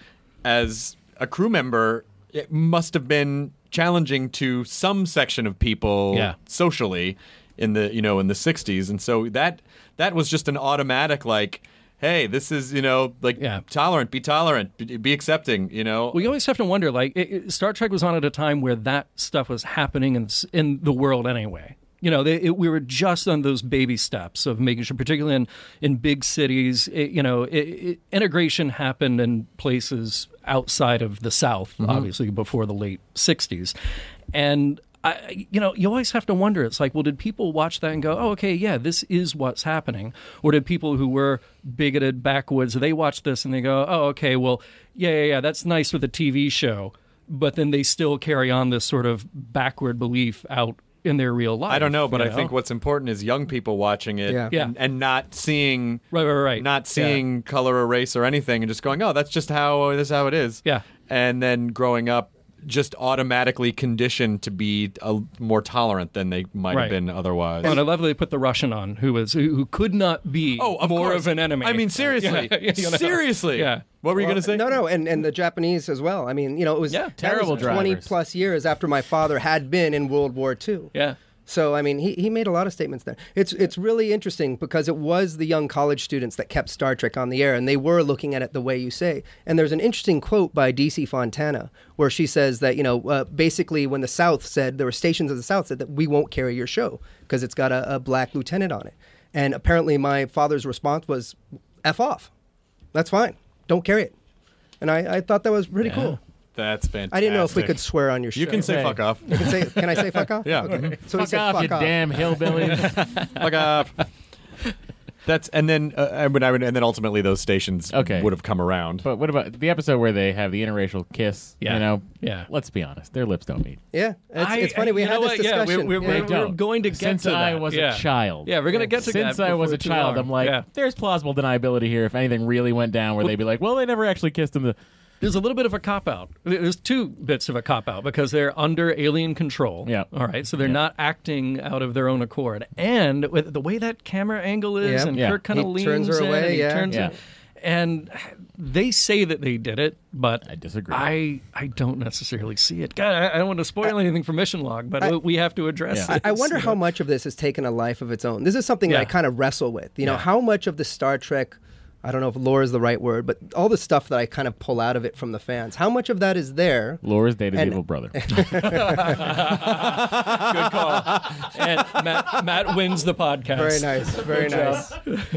Speaker 8: as a crew member, it must have been challenging to some section of people
Speaker 11: Yeah.
Speaker 8: socially in the you know in the sixties, and so that that was just an automatic like, hey, this is you know like
Speaker 11: Yeah.
Speaker 8: tolerant, be tolerant, be, be accepting, you know.
Speaker 11: We always have to wonder, like, it, it- Star Trek was on at a time where that stuff was happening in, s- in the world anyway. You know, they, it, we were just on those baby steps of making sure, particularly in, in big cities, it, you know, it, it, integration happened in places outside of the South, obviously, before the late sixties. And I, you know, you always have to wonder. It's like, well, did people watch that and go, oh, okay, yeah, this is what's happening? Or did people who were bigoted backwoods, they watch this and they go, oh, okay, well, yeah, yeah, yeah, that's nice with a T V show. But then they still carry on this sort of backward belief out in their real life.
Speaker 8: I don't know, but
Speaker 11: you
Speaker 8: I think what's important is young people watching it
Speaker 10: Yeah.
Speaker 11: Yeah.
Speaker 8: And, and not seeing
Speaker 11: Right, right, right.
Speaker 8: not seeing color or race or anything and just going, oh, that's just how this is how it is.
Speaker 11: Yeah.
Speaker 8: And then growing up just automatically conditioned to be a, more tolerant than they might
Speaker 11: Right.
Speaker 8: have been otherwise.
Speaker 11: And I love that they put the Russian on, who was who, who could not be
Speaker 8: Oh, of
Speaker 11: more
Speaker 8: course.
Speaker 11: of an enemy.
Speaker 8: I mean, seriously.
Speaker 11: Yeah, you know.
Speaker 8: Seriously.
Speaker 11: Yeah.
Speaker 8: What were you
Speaker 10: Well,
Speaker 8: going to say?
Speaker 10: No, no, and, and the Japanese as well. I mean, you know, it was,
Speaker 11: Yeah,
Speaker 10: that
Speaker 9: terrible
Speaker 10: was twenty
Speaker 9: drivers.
Speaker 10: plus years after my father had been in World War Two.
Speaker 11: Yeah.
Speaker 10: So, I mean, he, he made a lot of statements there. It's it's really interesting because it was the young college students that kept Star Trek on the air, and they were looking at it the way you say. And there's an interesting quote by D C Fontana where she says that, you know, uh, basically when the South said, there were stations of the South said that we won't carry your show because it's got a, a black lieutenant on it. And apparently my father's response was, F off. That's fine. Don't carry it. And I, I thought that was pretty cool.
Speaker 8: That's fantastic.
Speaker 10: I didn't know if we could swear on your show.
Speaker 8: You can say
Speaker 9: Hey.
Speaker 8: fuck off.
Speaker 10: You can, say, can I say fuck off?
Speaker 8: Yeah.
Speaker 10: Okay. So he
Speaker 9: Fuck
Speaker 10: said
Speaker 9: off,
Speaker 10: fuck
Speaker 9: you
Speaker 10: off.
Speaker 9: damn hillbillies.
Speaker 8: Fuck off. That's and then uh, I would, I would, and then ultimately those stations
Speaker 9: Okay.
Speaker 8: would have come around.
Speaker 9: But what about the episode where they have the interracial kiss?
Speaker 11: Yeah.
Speaker 9: You know,
Speaker 11: Yeah.
Speaker 9: Let's be honest, their lips don't meet.
Speaker 10: Yeah. It's,
Speaker 11: I-
Speaker 10: it's funny. We
Speaker 11: you
Speaker 10: had
Speaker 11: know
Speaker 10: this
Speaker 11: what? Yeah,
Speaker 10: discussion.
Speaker 11: we're- we're-
Speaker 9: They
Speaker 11: we're-
Speaker 9: don't.
Speaker 11: going to get
Speaker 9: Since
Speaker 11: to
Speaker 9: I
Speaker 11: that.
Speaker 9: was
Speaker 11: Yeah.
Speaker 9: a child.
Speaker 11: Yeah, we're going to get to
Speaker 9: Since
Speaker 11: that
Speaker 9: I was
Speaker 11: before
Speaker 9: a
Speaker 11: too
Speaker 9: child,
Speaker 11: long.
Speaker 9: I'm like,
Speaker 11: Yeah.
Speaker 9: there's plausible deniability here. If anything really went down, where they'd be like, well, they never actually kissed in the.
Speaker 11: There's a little bit of a cop out. There's two bits of a cop out because they're under alien control.
Speaker 9: Yeah.
Speaker 11: All right. So they're
Speaker 9: Yeah.
Speaker 11: not acting out of their own accord. And with the way that camera angle is,
Speaker 10: Yeah.
Speaker 11: and
Speaker 9: Yeah.
Speaker 11: Kirk kind of
Speaker 10: He
Speaker 11: leans
Speaker 10: turns her
Speaker 11: in
Speaker 10: away,
Speaker 11: and he
Speaker 10: yeah.
Speaker 11: turns
Speaker 9: Yeah.
Speaker 11: it. And they say that they did it, but
Speaker 9: I disagree.
Speaker 11: I, I don't necessarily see it. God, I, I don't want to spoil anything for Mission Log, but
Speaker 10: I-
Speaker 11: we have to address
Speaker 9: Yeah.
Speaker 11: it.
Speaker 10: I, I wonder how much of this has taken a life of its own. This is something that I
Speaker 11: Yeah.
Speaker 10: kind of wrestle with. You know,
Speaker 11: Yeah.
Speaker 10: how much of the Star Trek, I don't know if lore is the right word, but all the stuff that I kind of pull out of it from the fans, how much of that is there?
Speaker 9: Laura's dated
Speaker 10: And-
Speaker 9: evil brother.
Speaker 11: Good call. And Matt, Matt wins the podcast.
Speaker 10: Very nice, very nice.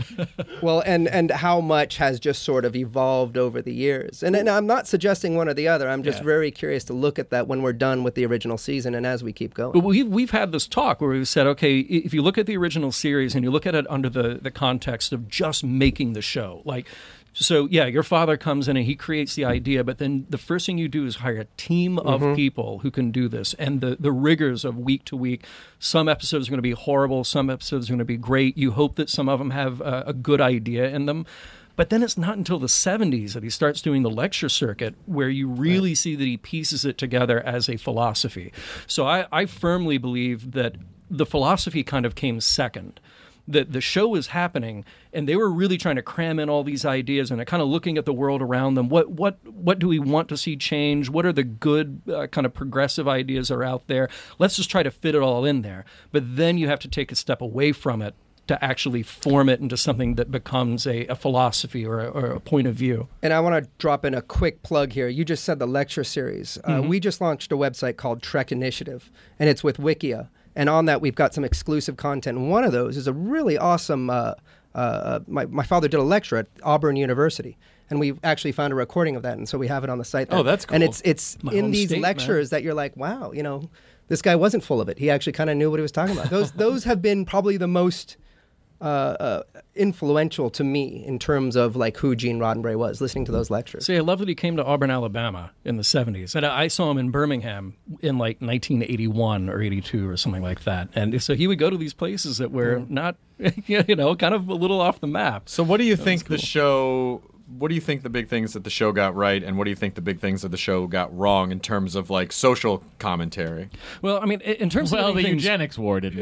Speaker 10: Well, and and how much has just sort of evolved over the years. And, and I'm not suggesting one or the other. I'm just
Speaker 11: Yeah.
Speaker 10: very curious to look at that when we're done with the original season and as we keep going.
Speaker 11: But we've, we've had this talk where we've said, okay, i- if you look at the original series and you look at it under the, the context of just making the show, like, so yeah, your father comes in and he creates the idea, but then the first thing you do is hire a team of people who can do this. And the, the rigors of week to week, some episodes are going to be horrible, some episodes are going to be great. You hope that some of them have a, a good idea in them. But then it's not until the seventies that he starts doing the lecture circuit where you really see that he pieces it together as a philosophy. So I, I firmly believe that the philosophy kind of came second. That the show was happening, and they were really trying to cram in all these ideas and kind of looking at the world around them. What what what do we want to see change? What are the good uh, kind of progressive ideas that are out there? Let's just try to fit it all in there. But then you have to take a step away from it to actually form it into something that becomes a, a philosophy or a, or a point of view.
Speaker 10: And I want to drop in a quick plug here. You just said the lecture series. Uh,
Speaker 11: Mm-hmm.
Speaker 10: we just launched a website called Trek Initiative, and it's with Wikia. And on that, we've got some exclusive content. And one of those is a really awesome. Uh, uh, my my father did a lecture at Auburn University, and we actually found a recording of that, and so we have it on the site.
Speaker 8: Oh,
Speaker 10: there.
Speaker 8: that's
Speaker 10: And
Speaker 8: cool.
Speaker 10: it's it's
Speaker 11: My
Speaker 10: in
Speaker 11: home
Speaker 10: these
Speaker 11: state,
Speaker 10: lectures that you're like, wow, you know, this guy wasn't full of it. He actually kind of knew what he was talking about. Those those have been probably the most uh, uh, influential to me in terms of like who Gene Roddenberry was. Listening to those lectures.
Speaker 11: See, I love that he came to Auburn, Alabama in the seventies. And I saw him in Birmingham in like nineteen eighty-one or eighty-two or something like that. And so he would go to these places that were not, you know, kind of a little off the map.
Speaker 8: So what do you think the show what do you think the big things that the show got right and what do you think the big things that the show got wrong in terms of like social commentary?
Speaker 11: Well, I mean, in in terms
Speaker 9: well,
Speaker 11: of
Speaker 9: the
Speaker 11: things,
Speaker 9: eugenics war didn't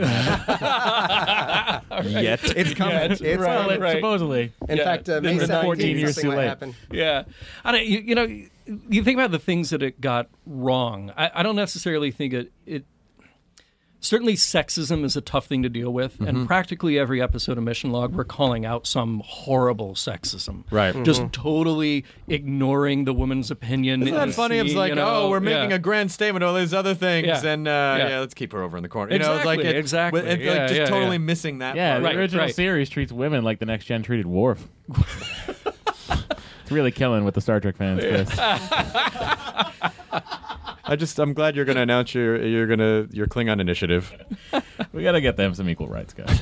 Speaker 9: happen.
Speaker 8: Yet.
Speaker 10: It's coming.
Speaker 11: Yeah,
Speaker 10: it's
Speaker 11: right,
Speaker 9: well,
Speaker 10: coming.
Speaker 9: it-
Speaker 11: right.
Speaker 9: supposedly.
Speaker 10: In
Speaker 11: Yeah.
Speaker 10: fact, uh, May
Speaker 11: Then the
Speaker 10: seventeenth,
Speaker 9: fourteen years
Speaker 10: something
Speaker 9: too
Speaker 10: might
Speaker 9: late.
Speaker 10: happen.
Speaker 11: Yeah, I don't. You, you know, you think about the things that it got wrong. I, I don't necessarily think it. It certainly sexism is a tough thing to deal with, and practically every episode of Mission Log, we're calling out some horrible sexism.
Speaker 8: Right.
Speaker 11: Just totally ignoring the woman's opinion.
Speaker 8: Isn't
Speaker 11: in
Speaker 8: that
Speaker 11: the
Speaker 8: funny? It's
Speaker 11: scene,
Speaker 8: like,
Speaker 11: you know?
Speaker 8: oh, we're making
Speaker 11: Yeah.
Speaker 8: a grand statement of all these other things,
Speaker 11: Yeah.
Speaker 8: and uh, yeah.
Speaker 11: Yeah.
Speaker 8: let's keep her over in the corner. You know, it's like
Speaker 11: Exactly,
Speaker 8: it,
Speaker 11: exactly.
Speaker 8: with- it's
Speaker 11: Yeah,
Speaker 8: like just
Speaker 11: yeah,
Speaker 8: totally
Speaker 11: yeah.
Speaker 8: missing that.
Speaker 9: Yeah,
Speaker 8: part.
Speaker 9: the
Speaker 11: Right,
Speaker 9: original
Speaker 11: right.
Speaker 9: series treats women like the next gen treated Worf. It's really killing with the Star Trek fans, Chris.
Speaker 8: I just I'm glad you're going to announce your you're going to your Klingon initiative.
Speaker 9: We got to get them some equal rights, guys.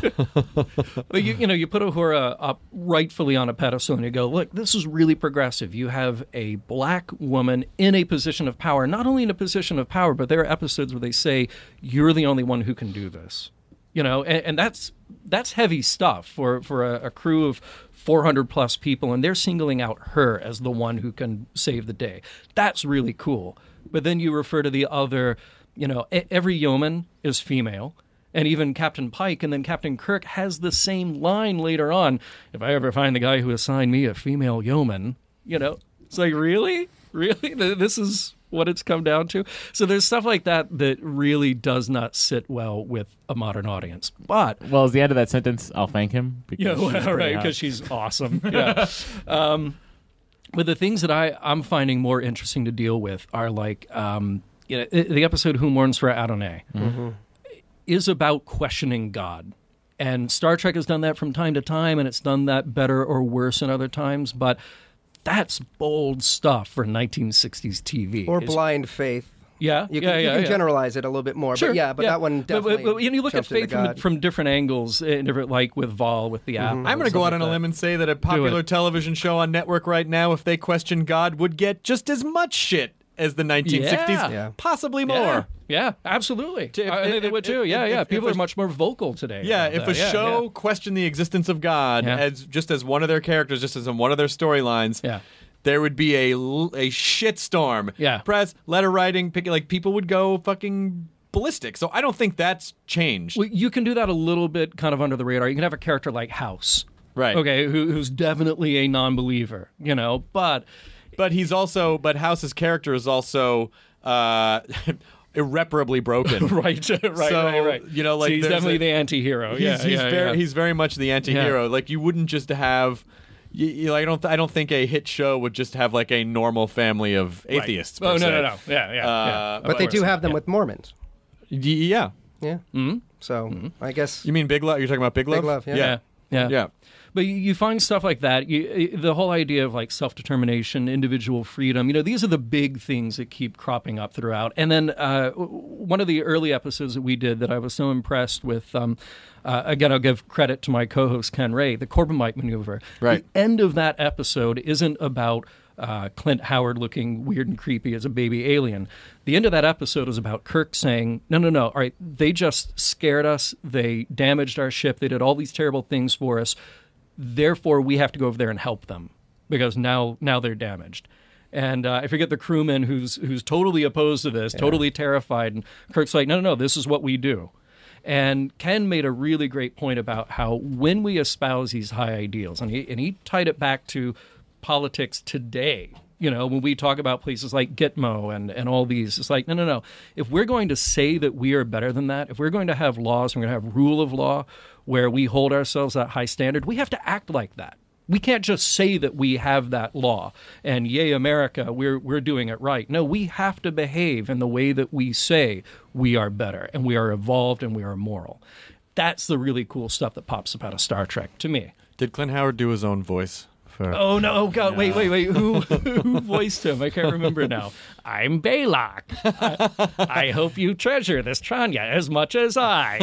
Speaker 11: But you, you know, you put Uhura up rightfully on a pedestal, and you go, "Look, this is really progressive. You have a black woman in a position of power. Not only in a position of power, but there are episodes where they say you're the only one who can do this. You know, and, and that's that's heavy stuff for for a, a crew of four hundred plus people, and they're singling out her as the one who can save the day. That's really cool. But then you refer to the other, you know, every yeoman is female. And even Captain Pike and then Captain Kirk has the same line later on. If I ever find the guy who assigned me a female yeoman, you know, it's like, really? Really? This is what it's come down to? So there's stuff like that that really does not sit well with a modern audience. But
Speaker 9: well, at the end of that sentence, I'll thank him.
Speaker 11: Yeah, well, right, because she's awesome. Yeah. um, but the things that I, I'm finding more interesting to deal with are like, um, you know, the episode Who Mourns for Adonai. Mm-hmm. Is about questioning God. And Star Trek has done that from time to time, and it's done that better or worse in other times, but that's bold stuff for nineteen sixties T V.
Speaker 10: Or
Speaker 11: it's,
Speaker 10: blind faith.
Speaker 11: Yeah,
Speaker 10: you
Speaker 11: yeah,
Speaker 10: can,
Speaker 11: yeah,
Speaker 10: you can
Speaker 11: yeah.
Speaker 10: generalize it a little bit more.
Speaker 11: Sure,
Speaker 10: but yeah, but
Speaker 11: yeah.
Speaker 10: that one definitely
Speaker 11: But, but, but you look at
Speaker 10: jumps into
Speaker 11: faith from,
Speaker 10: God.
Speaker 11: from different angles, in different, like with Vol, with the app.
Speaker 8: Mm-hmm. I'm going to go out on a limb and say that a popular television show on network right now, if they question God, would get just as much shit as the nineteen sixties,
Speaker 11: Yeah. Yeah.
Speaker 8: possibly more.
Speaker 11: Yeah, yeah absolutely.
Speaker 8: If-
Speaker 11: I think they
Speaker 8: if-
Speaker 11: would too.
Speaker 8: if-
Speaker 11: Yeah,
Speaker 8: if-
Speaker 11: yeah.
Speaker 8: if-
Speaker 11: People
Speaker 8: if
Speaker 11: are
Speaker 8: a-
Speaker 11: much more vocal today.
Speaker 8: Yeah,
Speaker 11: about
Speaker 8: if
Speaker 11: that.
Speaker 8: a
Speaker 11: Yeah,
Speaker 8: show
Speaker 11: yeah.
Speaker 8: questioned the existence of God
Speaker 11: Yeah.
Speaker 8: as just as one of their characters, just as in one of their storylines,
Speaker 11: yeah.
Speaker 8: there would be a l- a shitstorm.
Speaker 11: Yeah.
Speaker 8: Press, letter writing, pick, like people would go fucking ballistic. So I don't think that's changed.
Speaker 11: Well, you can do that a little bit kind of under the radar. You can have a character like House.
Speaker 8: Right.
Speaker 11: Okay, who, who's definitely a non-believer, you know, but...
Speaker 8: But he's also, but House's character is also uh, irreparably broken.
Speaker 11: right, right,
Speaker 8: so,
Speaker 11: right, right.
Speaker 8: You know, like
Speaker 11: so he's
Speaker 8: there's
Speaker 11: definitely
Speaker 8: a-
Speaker 11: the anti-hero.
Speaker 8: He's,
Speaker 11: yeah,
Speaker 8: he's
Speaker 11: yeah,
Speaker 8: very,
Speaker 11: yeah.
Speaker 8: he's very much the anti-hero. Like you wouldn't just have, you, you, like, I don't, I don't think a hit show would just have like a normal family of
Speaker 11: Right.
Speaker 8: atheists.
Speaker 11: Oh
Speaker 8: per
Speaker 11: no,
Speaker 8: se.
Speaker 11: no, no. Yeah, yeah.
Speaker 8: Uh,
Speaker 11: yeah.
Speaker 10: But they do have them with Mormons.
Speaker 8: Y- Yeah.
Speaker 10: Yeah.
Speaker 11: Mm-hmm.
Speaker 10: So I guess
Speaker 8: You mean Big Love? You're talking about Big Love?
Speaker 10: Big Love, yeah.
Speaker 11: Yeah, yeah.
Speaker 8: Yeah.
Speaker 11: But you, you find stuff like that. You, the whole idea of like self-determination, individual freedom. You know, these are the big things that keep cropping up throughout. And then uh, one of the early episodes that we did that I was so impressed with. Um, uh, again, I'll give credit to my co-host Ken Ray. The Corbomite maneuver.
Speaker 8: Right.
Speaker 11: The end of that episode isn't about uh, Clint Howard looking weird and creepy as a baby alien. The end of that episode is about Kirk saying, no, no, no, all right, they just scared us. They damaged our ship. They did all these terrible things for us. Therefore, we have to go over there and help them because now now they're damaged. And uh, I forget the crewman who's who's totally opposed to this, yeah. totally terrified. And Kirk's like, no, no, no, this is what we do. And Ken made a really great point about how when we espouse these high ideals, and he, and he tied it back to politics today, you know, when we talk about places like Gitmo and, and all these, it's like, no, no, no. If we're going to say that we are better than that, if we're going to have laws, we're going to have rule of law where we hold ourselves at high standard, we have to act like that. We can't just say that we have that law and yay, America, we're we're doing it right. No, we have to behave in the way that we say we are better and we are evolved and we are moral. That's the really cool stuff that pops up out of Star Trek to me.
Speaker 8: Did Clint Howard do his own voice? For...
Speaker 11: Oh, no. Oh, God. No. Wait, wait, wait. Who who voiced him? I can't remember now. I'm Baylock. I, I hope you treasure this Tranya as much as I.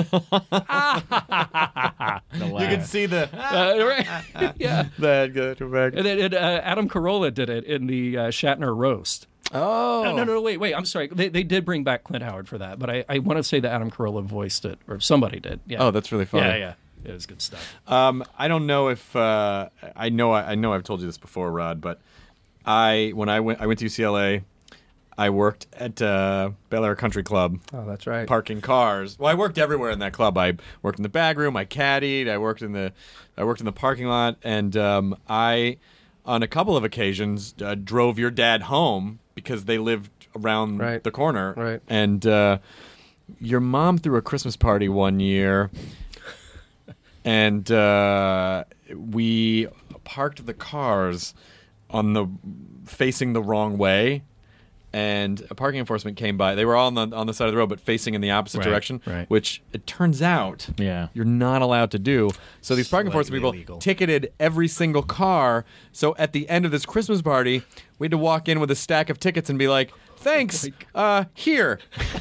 Speaker 8: You can see the...
Speaker 11: uh, right. Yeah.
Speaker 8: That good. Back.
Speaker 11: And then and, uh, Adam Carolla did it in the uh, Shatner roast.
Speaker 10: Oh.
Speaker 11: No, no, no, wait, wait. I'm sorry. They they did bring back Clint Howard for that, but I, I want to say that Adam Carolla voiced it, or somebody did. Yeah.
Speaker 8: Oh, that's really funny.
Speaker 11: Yeah, yeah. It was good stuff.
Speaker 8: Um, I don't know if uh, I know. I, I know I've told you this before, Rod. But I, when I went, I went to U C L A. I worked at uh, Bel Air Country Club.
Speaker 10: Oh, that's right.
Speaker 8: Parking cars. Well, I worked everywhere in that club. I worked in the bag room. I caddied. I worked in the, I worked in the parking lot, and um, I, on a couple of occasions, uh, drove your dad home because they lived around
Speaker 10: right.
Speaker 8: the corner.
Speaker 10: Right.
Speaker 8: And uh, your mom threw a Christmas party one year. And uh, we parked the cars on the facing the wrong way, and a parking enforcement came by. They were all on the on the side of the road, but facing in the opposite
Speaker 11: right,
Speaker 8: direction,
Speaker 11: right.
Speaker 8: which it turns out
Speaker 9: yeah.
Speaker 8: you're not allowed to do. So these parking
Speaker 11: Slightly
Speaker 8: enforcement people
Speaker 11: illegal.
Speaker 8: ticketed every single car. So at the end of this Christmas party, we had to walk in with a stack of tickets and be like, thanks. Uh, here.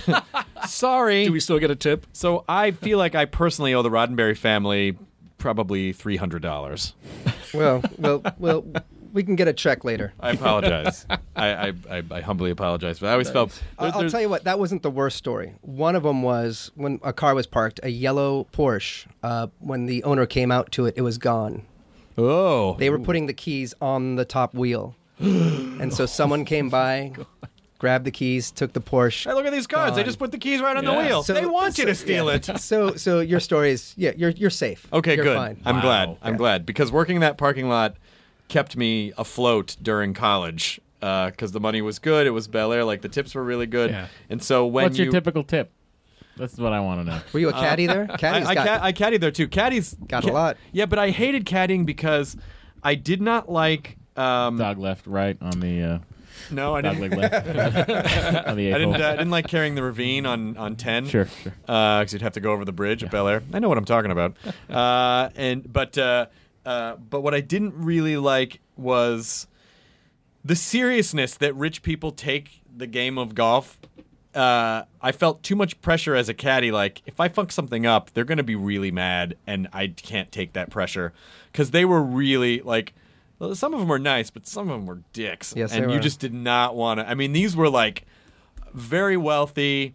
Speaker 8: Sorry.
Speaker 11: Do we still get a tip?
Speaker 8: So I feel like I personally owe the Roddenberry family probably three hundred dollars.
Speaker 10: Well, well, well, we can get a check later.
Speaker 8: I apologize. I, I, I, I humbly apologize, but I always felt.
Speaker 10: I'll, I'll tell you what, that wasn't the worst story. One of them was when a car was parked, a yellow Porsche. Uh, when the owner came out to it, it was gone.
Speaker 8: Oh.
Speaker 10: They were putting the keys on the top wheel. And so someone came by, grabbed the keys, took the Porsche.
Speaker 8: Hey, look at these cars.
Speaker 10: Gone.
Speaker 8: They just put the keys right on
Speaker 9: Yeah.
Speaker 8: the wheel.
Speaker 10: So-
Speaker 8: they want you
Speaker 10: so-
Speaker 8: to steal
Speaker 10: yeah.
Speaker 8: it.
Speaker 10: So, so your story is, yeah, you're you're safe.
Speaker 8: Okay,
Speaker 10: you're
Speaker 8: good.
Speaker 10: Fine.
Speaker 8: I'm
Speaker 9: Wow.
Speaker 8: glad. I'm
Speaker 10: Yeah.
Speaker 8: glad because working in that parking lot kept me afloat during college because the money was good. It was Bel Air. Like the tips were really good.
Speaker 11: Yeah.
Speaker 8: And so when
Speaker 9: What's
Speaker 8: you
Speaker 9: your typical tip? That's what I want to know.
Speaker 10: Were you a caddy there?
Speaker 8: I,
Speaker 10: Caddy's
Speaker 8: I,
Speaker 10: got
Speaker 8: ca- I caddied there too. Caddies
Speaker 10: Got a lot.
Speaker 8: Yeah, but I hated caddying because I did not like. Um,
Speaker 9: Dog left, right on the uh,
Speaker 8: no, I
Speaker 9: dog
Speaker 8: didn't.
Speaker 9: leg left on the
Speaker 8: I
Speaker 9: eight
Speaker 8: didn't.
Speaker 9: hole.
Speaker 8: Uh, I didn't like carrying the ravine on on ten.
Speaker 9: Sure, sure.
Speaker 8: Because you'd have to go over the bridge at Bel Air. I know what I'm talking about. uh, and but uh, uh, but what I didn't really like was the seriousness that rich people take the game of golf. Uh, I felt too much pressure as a caddy. Like if I fuck something up, they're gonna be really mad, and I can't take that pressure because they were really like. Well, some of them were nice, but some of them were dicks.
Speaker 10: Yes, they
Speaker 8: and you
Speaker 10: were.
Speaker 8: just did not want to. I mean, these were like very wealthy,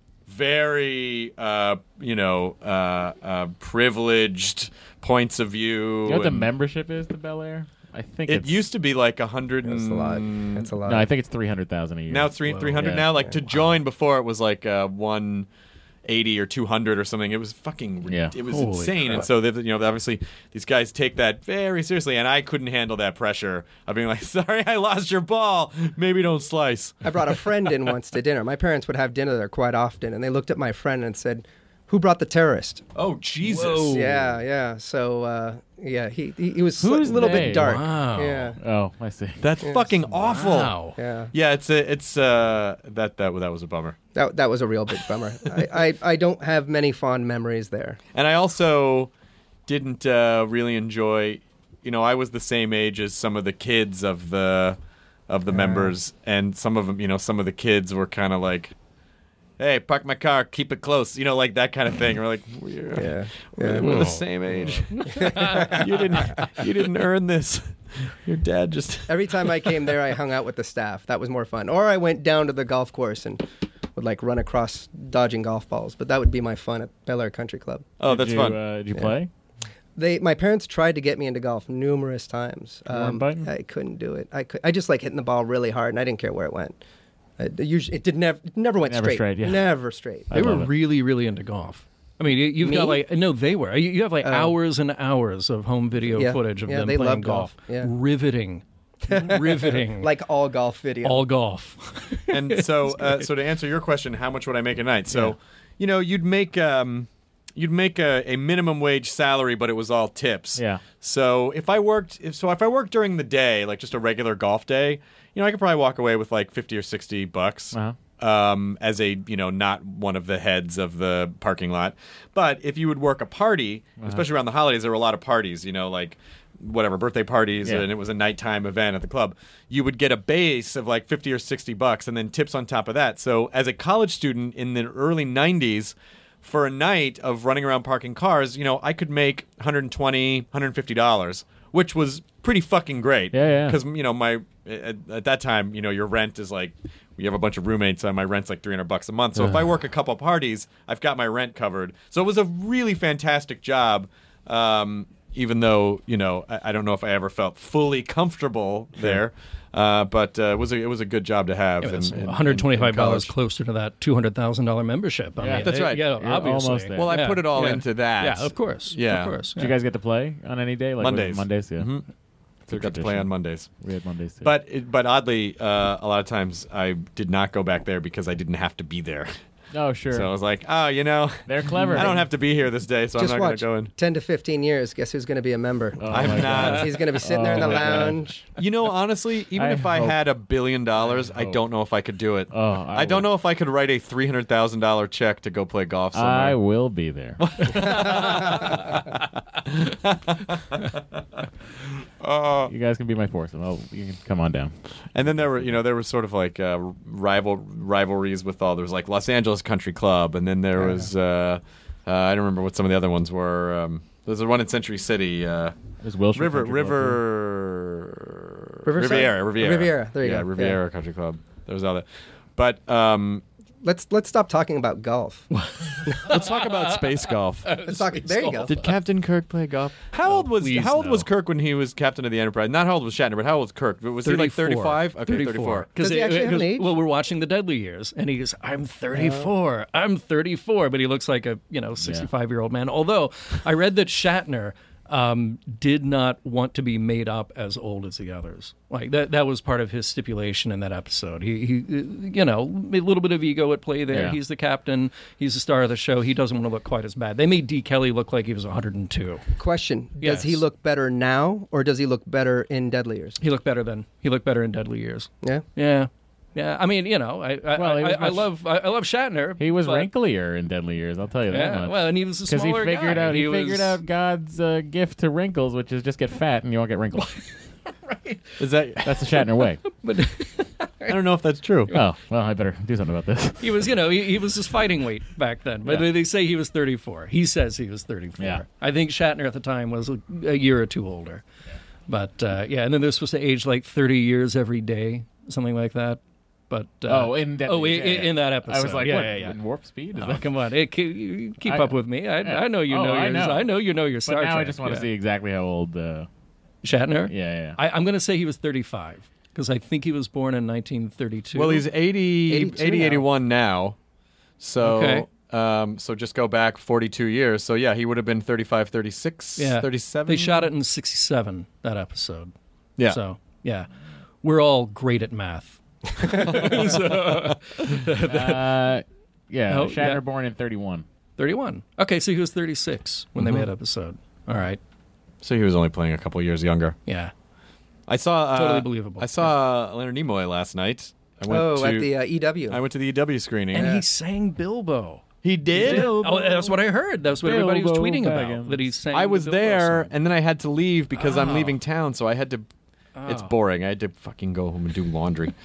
Speaker 8: very uh, you know uh, uh, privileged points of view.
Speaker 9: You know what the
Speaker 8: and
Speaker 9: membership is to Bel Air? I think
Speaker 8: it
Speaker 9: it's,
Speaker 8: used to be like a hundred.
Speaker 10: That's a lot. That's a lot.
Speaker 9: No, I think it's three hundred thousand a year.
Speaker 8: Now it's three three hundred
Speaker 9: Yeah.
Speaker 8: now. Like to join before it was like uh, one. eighty or two hundred or something. It was fucking
Speaker 9: Yeah.
Speaker 8: it was
Speaker 11: Holy
Speaker 8: insane.
Speaker 11: crap.
Speaker 8: And so they, you know, obviously these guys take that very seriously, and I couldn't handle that pressure of being like, sorry, I lost your ball. Maybe don't slice.
Speaker 10: I brought a friend in once to dinner. My parents would have dinner there quite often, and they looked at my friend and said, "Who brought the terrorist?"
Speaker 8: Oh Jesus.
Speaker 10: Yeah, yeah. So, uh, yeah, he he, he was
Speaker 9: Who's
Speaker 10: a little
Speaker 9: they?
Speaker 10: bit dark.
Speaker 11: Wow.
Speaker 10: Yeah,
Speaker 9: Oh, I see.
Speaker 8: That's fucking awful.
Speaker 11: Wow.
Speaker 10: yeah.
Speaker 8: Yeah, it's a, it's uh that that that was a bummer.
Speaker 10: That that was a real big bummer. I, I I don't have many fond memories there.
Speaker 8: And I also didn't uh, really enjoy. You know, I was the same age as some of the kids of the of the members, and some of them, you know, some of the kids were kind of like, "Hey, park my car, keep it close," you know, like that kind of thing. We're like, we're,
Speaker 10: Yeah,
Speaker 8: we're,
Speaker 10: yeah.
Speaker 8: we're the same age. you didn't you didn't earn this. Your dad just.
Speaker 10: Every time I came there, I hung out with the staff. That was more fun. Or I went down to the golf course and would like run across dodging golf balls. But that would be my fun at Bel Air Country Club.
Speaker 8: Oh,
Speaker 9: Did
Speaker 8: that's
Speaker 9: you,
Speaker 8: fun.
Speaker 9: Uh, did you
Speaker 10: Yeah.
Speaker 9: play?
Speaker 10: They, my parents tried to get me into golf numerous times. Um,
Speaker 9: You weren't biting?
Speaker 10: I couldn't do it. I could. I just like hitting the ball really hard, and I didn't care where it went. It, usually, it did never, it never went
Speaker 9: Never
Speaker 10: straight.
Speaker 9: straight, yeah.
Speaker 10: Never straight.
Speaker 9: I
Speaker 11: They were
Speaker 9: love it.
Speaker 11: really, really into golf. I mean, you- you've
Speaker 10: Me?
Speaker 11: got like no, they were. You you have like
Speaker 10: Oh.
Speaker 11: hours and hours of home video
Speaker 10: Yeah.
Speaker 11: footage of
Speaker 10: Yeah,
Speaker 11: them
Speaker 10: they
Speaker 11: playing
Speaker 10: loved golf. Yeah.
Speaker 11: Riveting, riveting.
Speaker 10: Like all golf video.
Speaker 11: all golf.
Speaker 8: And so, uh, so to answer your question, how much would I make a night? So, you know, you'd make um, you'd make a, a minimum wage salary, but it was all tips.
Speaker 9: Yeah.
Speaker 8: So if I worked, if so, if I worked during the day, like just a regular golf day, you know, I could probably walk away with like fifty or sixty bucks.
Speaker 9: Uh-huh.
Speaker 8: Um, as a you know not one of the heads of the parking lot, but if you would work a party, especially around the holidays, there were a lot of parties. You know, like whatever birthday parties,
Speaker 9: Yeah.
Speaker 8: and it was a nighttime event at the club. You would get a base of like fifty or sixty bucks, and then tips on top of that. So as a college student in the early nineties, for a night of running around parking cars, you know, I could make one hundred twenty, one hundred fifty dollars, which was pretty fucking great.
Speaker 9: Yeah, yeah.
Speaker 8: Because you know my at, at that time, you know, your rent is like. We have a bunch of roommates, and my rent's like three hundred bucks a month. So if I work a couple parties, I've got my rent covered. So it was a really fantastic job, um, even though you know I, I don't know if I ever felt fully comfortable there. Uh, but uh, it was a it was a good job to have.
Speaker 11: Yeah,
Speaker 8: in-
Speaker 11: it's
Speaker 8: in- in-
Speaker 11: one hundred twenty-five dollars
Speaker 8: in college.
Speaker 11: closer to that two hundred thousand dollar membership. I
Speaker 9: Yeah,
Speaker 11: mean,
Speaker 8: that's
Speaker 11: they-
Speaker 8: right.
Speaker 11: Yeah,
Speaker 9: You're
Speaker 11: obviously.
Speaker 9: almost there.
Speaker 8: Well, I
Speaker 11: Yeah,
Speaker 8: put it all
Speaker 11: yeah.
Speaker 8: into that.
Speaker 11: Yeah, of course.
Speaker 8: Yeah.
Speaker 11: of course.
Speaker 9: Did you guys get to play on any day? Like
Speaker 8: Mondays.
Speaker 9: Mondays, yeah.
Speaker 8: Mhm. So we got to play on Mondays.
Speaker 9: We had Mondays too.
Speaker 8: But it, but oddly, uh, a lot of times I did not go back there because I didn't have to be there.
Speaker 9: oh, sure.
Speaker 8: So I was like, oh, you know,
Speaker 9: They're clever.
Speaker 8: I don't have to be here this day, so
Speaker 10: Just
Speaker 8: I'm not going
Speaker 10: watch.
Speaker 8: to go in.
Speaker 10: ten to fifteen years. Guess who's going to be a member?
Speaker 9: Oh,
Speaker 8: I'm
Speaker 9: my
Speaker 8: not.
Speaker 9: God.
Speaker 10: He's going to be sitting there in
Speaker 9: Oh,
Speaker 10: the
Speaker 9: my God.
Speaker 10: lounge.
Speaker 8: You know, honestly, even
Speaker 9: I
Speaker 8: if I
Speaker 9: hope-
Speaker 8: had a billion dollars, I
Speaker 9: hope.
Speaker 8: don't know if I could do it.
Speaker 9: Oh, I
Speaker 8: I, don't
Speaker 9: would.
Speaker 8: know if I could write a three hundred thousand dollar check to go play golf somewhere.
Speaker 9: I will be there.
Speaker 8: Uh,
Speaker 9: you guys can be my foursome. Oh, you can come on down.
Speaker 8: And then there were, you know, there was sort of like uh, rival rivalries with all. There was like Los Angeles Country Club, and then there
Speaker 10: Yeah.
Speaker 8: was uh, uh, I don't remember what some of the other ones were. Um, there's one in Century City. Uh,
Speaker 9: There's Wilshire
Speaker 8: River
Speaker 9: Country Club,
Speaker 8: River
Speaker 10: Riverside?
Speaker 8: Riviera Riviera
Speaker 10: Riviera, there you
Speaker 8: yeah,
Speaker 10: go.
Speaker 8: Riviera
Speaker 10: Yeah.
Speaker 8: Country Club. There was all that, but. Um,
Speaker 10: Let's let's stop talking about golf.
Speaker 8: Let's talk about space golf.
Speaker 10: Let's talk, there you go.
Speaker 8: Did Captain Kirk play golf? How old was
Speaker 11: please
Speaker 8: How old
Speaker 11: no.
Speaker 8: was Kirk when he was captain of the Enterprise? Not how old was Shatner, but how old was Kirk? Was he like thirty-five? Okay, thirty-four.
Speaker 10: Does he actually have an age?
Speaker 11: Well, we're watching the Deadly Years, and he goes, "I'm thirty-four. I'm thirty-four," but he looks like a you know sixty-five-year-old man. Although I read that Shatner um, did not want to be made up as old as the others. Like that that was part of his stipulation in that episode. He, he you know, a little bit of ego at play there.
Speaker 9: Yeah.
Speaker 11: He's the captain. He's the star of the show. He doesn't want to look quite as bad. They made D. Kelly look like he was one hundred two.
Speaker 10: Question:
Speaker 11: Yes.
Speaker 10: Does he look better now, or does he look better in Deadly Years?
Speaker 11: He looked better then. He looked better in Deadly Years.
Speaker 10: Yeah.
Speaker 11: Yeah. Yeah, I mean, you know, I I,
Speaker 9: Well, he
Speaker 11: I,
Speaker 9: was
Speaker 11: I
Speaker 9: much-
Speaker 11: love I, I love Shatner.
Speaker 9: He was
Speaker 11: but-
Speaker 9: wrinklier in Deadly Years. I'll tell you that
Speaker 11: Yeah,
Speaker 9: much.
Speaker 11: well, and he was a
Speaker 9: because he
Speaker 11: smaller
Speaker 9: figured
Speaker 11: guy.
Speaker 9: out he,
Speaker 11: He
Speaker 9: figured
Speaker 11: was-
Speaker 9: out God's uh, gift to wrinkles, which is just get fat and you won't get wrinkles.
Speaker 8: Is that
Speaker 9: That's the Shatner way.
Speaker 11: But
Speaker 8: I don't know if that's true.
Speaker 9: Oh well, I better do something about this.
Speaker 11: he was, you know, he, he was his fighting weight back then. But
Speaker 9: Yeah.
Speaker 11: they say he was thirty-four. He says he was thirty-four.
Speaker 9: Yeah.
Speaker 11: I think Shatner at the time was a, a year or two older. But uh, yeah, and then they're supposed to age like thirty years every day, something like that. But uh,
Speaker 9: Oh, in Deadly
Speaker 11: oh,
Speaker 9: Years,
Speaker 11: in,
Speaker 9: yeah, yeah.
Speaker 11: in that episode.
Speaker 9: I was like,
Speaker 11: yeah,
Speaker 9: what,
Speaker 11: yeah, yeah.
Speaker 9: in warp speed? Is
Speaker 11: Oh,
Speaker 9: that-
Speaker 11: come on, hey, keep, you keep
Speaker 9: I-
Speaker 11: up with me. I,
Speaker 9: Yeah.
Speaker 11: I know you
Speaker 9: Oh,
Speaker 11: know.
Speaker 9: I
Speaker 11: Your,
Speaker 9: know.
Speaker 11: I know you know your Star
Speaker 9: But now I
Speaker 11: Trek.
Speaker 9: just want to
Speaker 11: Yeah.
Speaker 9: see exactly how old. Uh,
Speaker 11: Shatner.
Speaker 9: yeah, yeah. yeah.
Speaker 11: I, I'm going to say he was thirty-five because I think he was born in nineteen thirty-two.
Speaker 8: Well, he's eighty,
Speaker 10: eighty-two
Speaker 8: eighty
Speaker 10: now.
Speaker 8: eighty-one now. So,
Speaker 11: Okay.
Speaker 8: um, so just go back forty-two years. So, yeah, he would have been thirty-five, thirty-six,
Speaker 11: yeah.
Speaker 8: thirty-seven.
Speaker 11: They shot it in sixty-seven, that episode.
Speaker 8: Yeah.
Speaker 11: So, yeah. We're all great at math. So,
Speaker 9: Uh, yeah,
Speaker 11: Oh,
Speaker 9: Shatner
Speaker 11: yeah.
Speaker 9: born in thirty-one.
Speaker 11: thirty-one. Okay, so he was thirty-six when they made episode. All right.
Speaker 8: So he was only playing a couple years younger.
Speaker 11: Yeah.
Speaker 8: I saw uh,
Speaker 11: Totally believable.
Speaker 8: I saw uh, Leonard Nimoy last night. I went
Speaker 10: Oh,
Speaker 8: to,
Speaker 10: at the uh, E W.
Speaker 8: I went to the E W screening.
Speaker 11: And he sang Bilbo.
Speaker 8: He did.
Speaker 11: Oh, that's what I heard. That's what everybody was
Speaker 9: Bilbo
Speaker 11: tweeting
Speaker 9: Baggins.
Speaker 11: about. That he sang.
Speaker 8: I was
Speaker 11: the Bilbo
Speaker 8: there,
Speaker 11: song.
Speaker 8: and then I had to leave because I'm
Speaker 11: Oh.
Speaker 8: leaving town. So I had to. It's
Speaker 11: Oh.
Speaker 8: boring. I had to fucking go home and do laundry.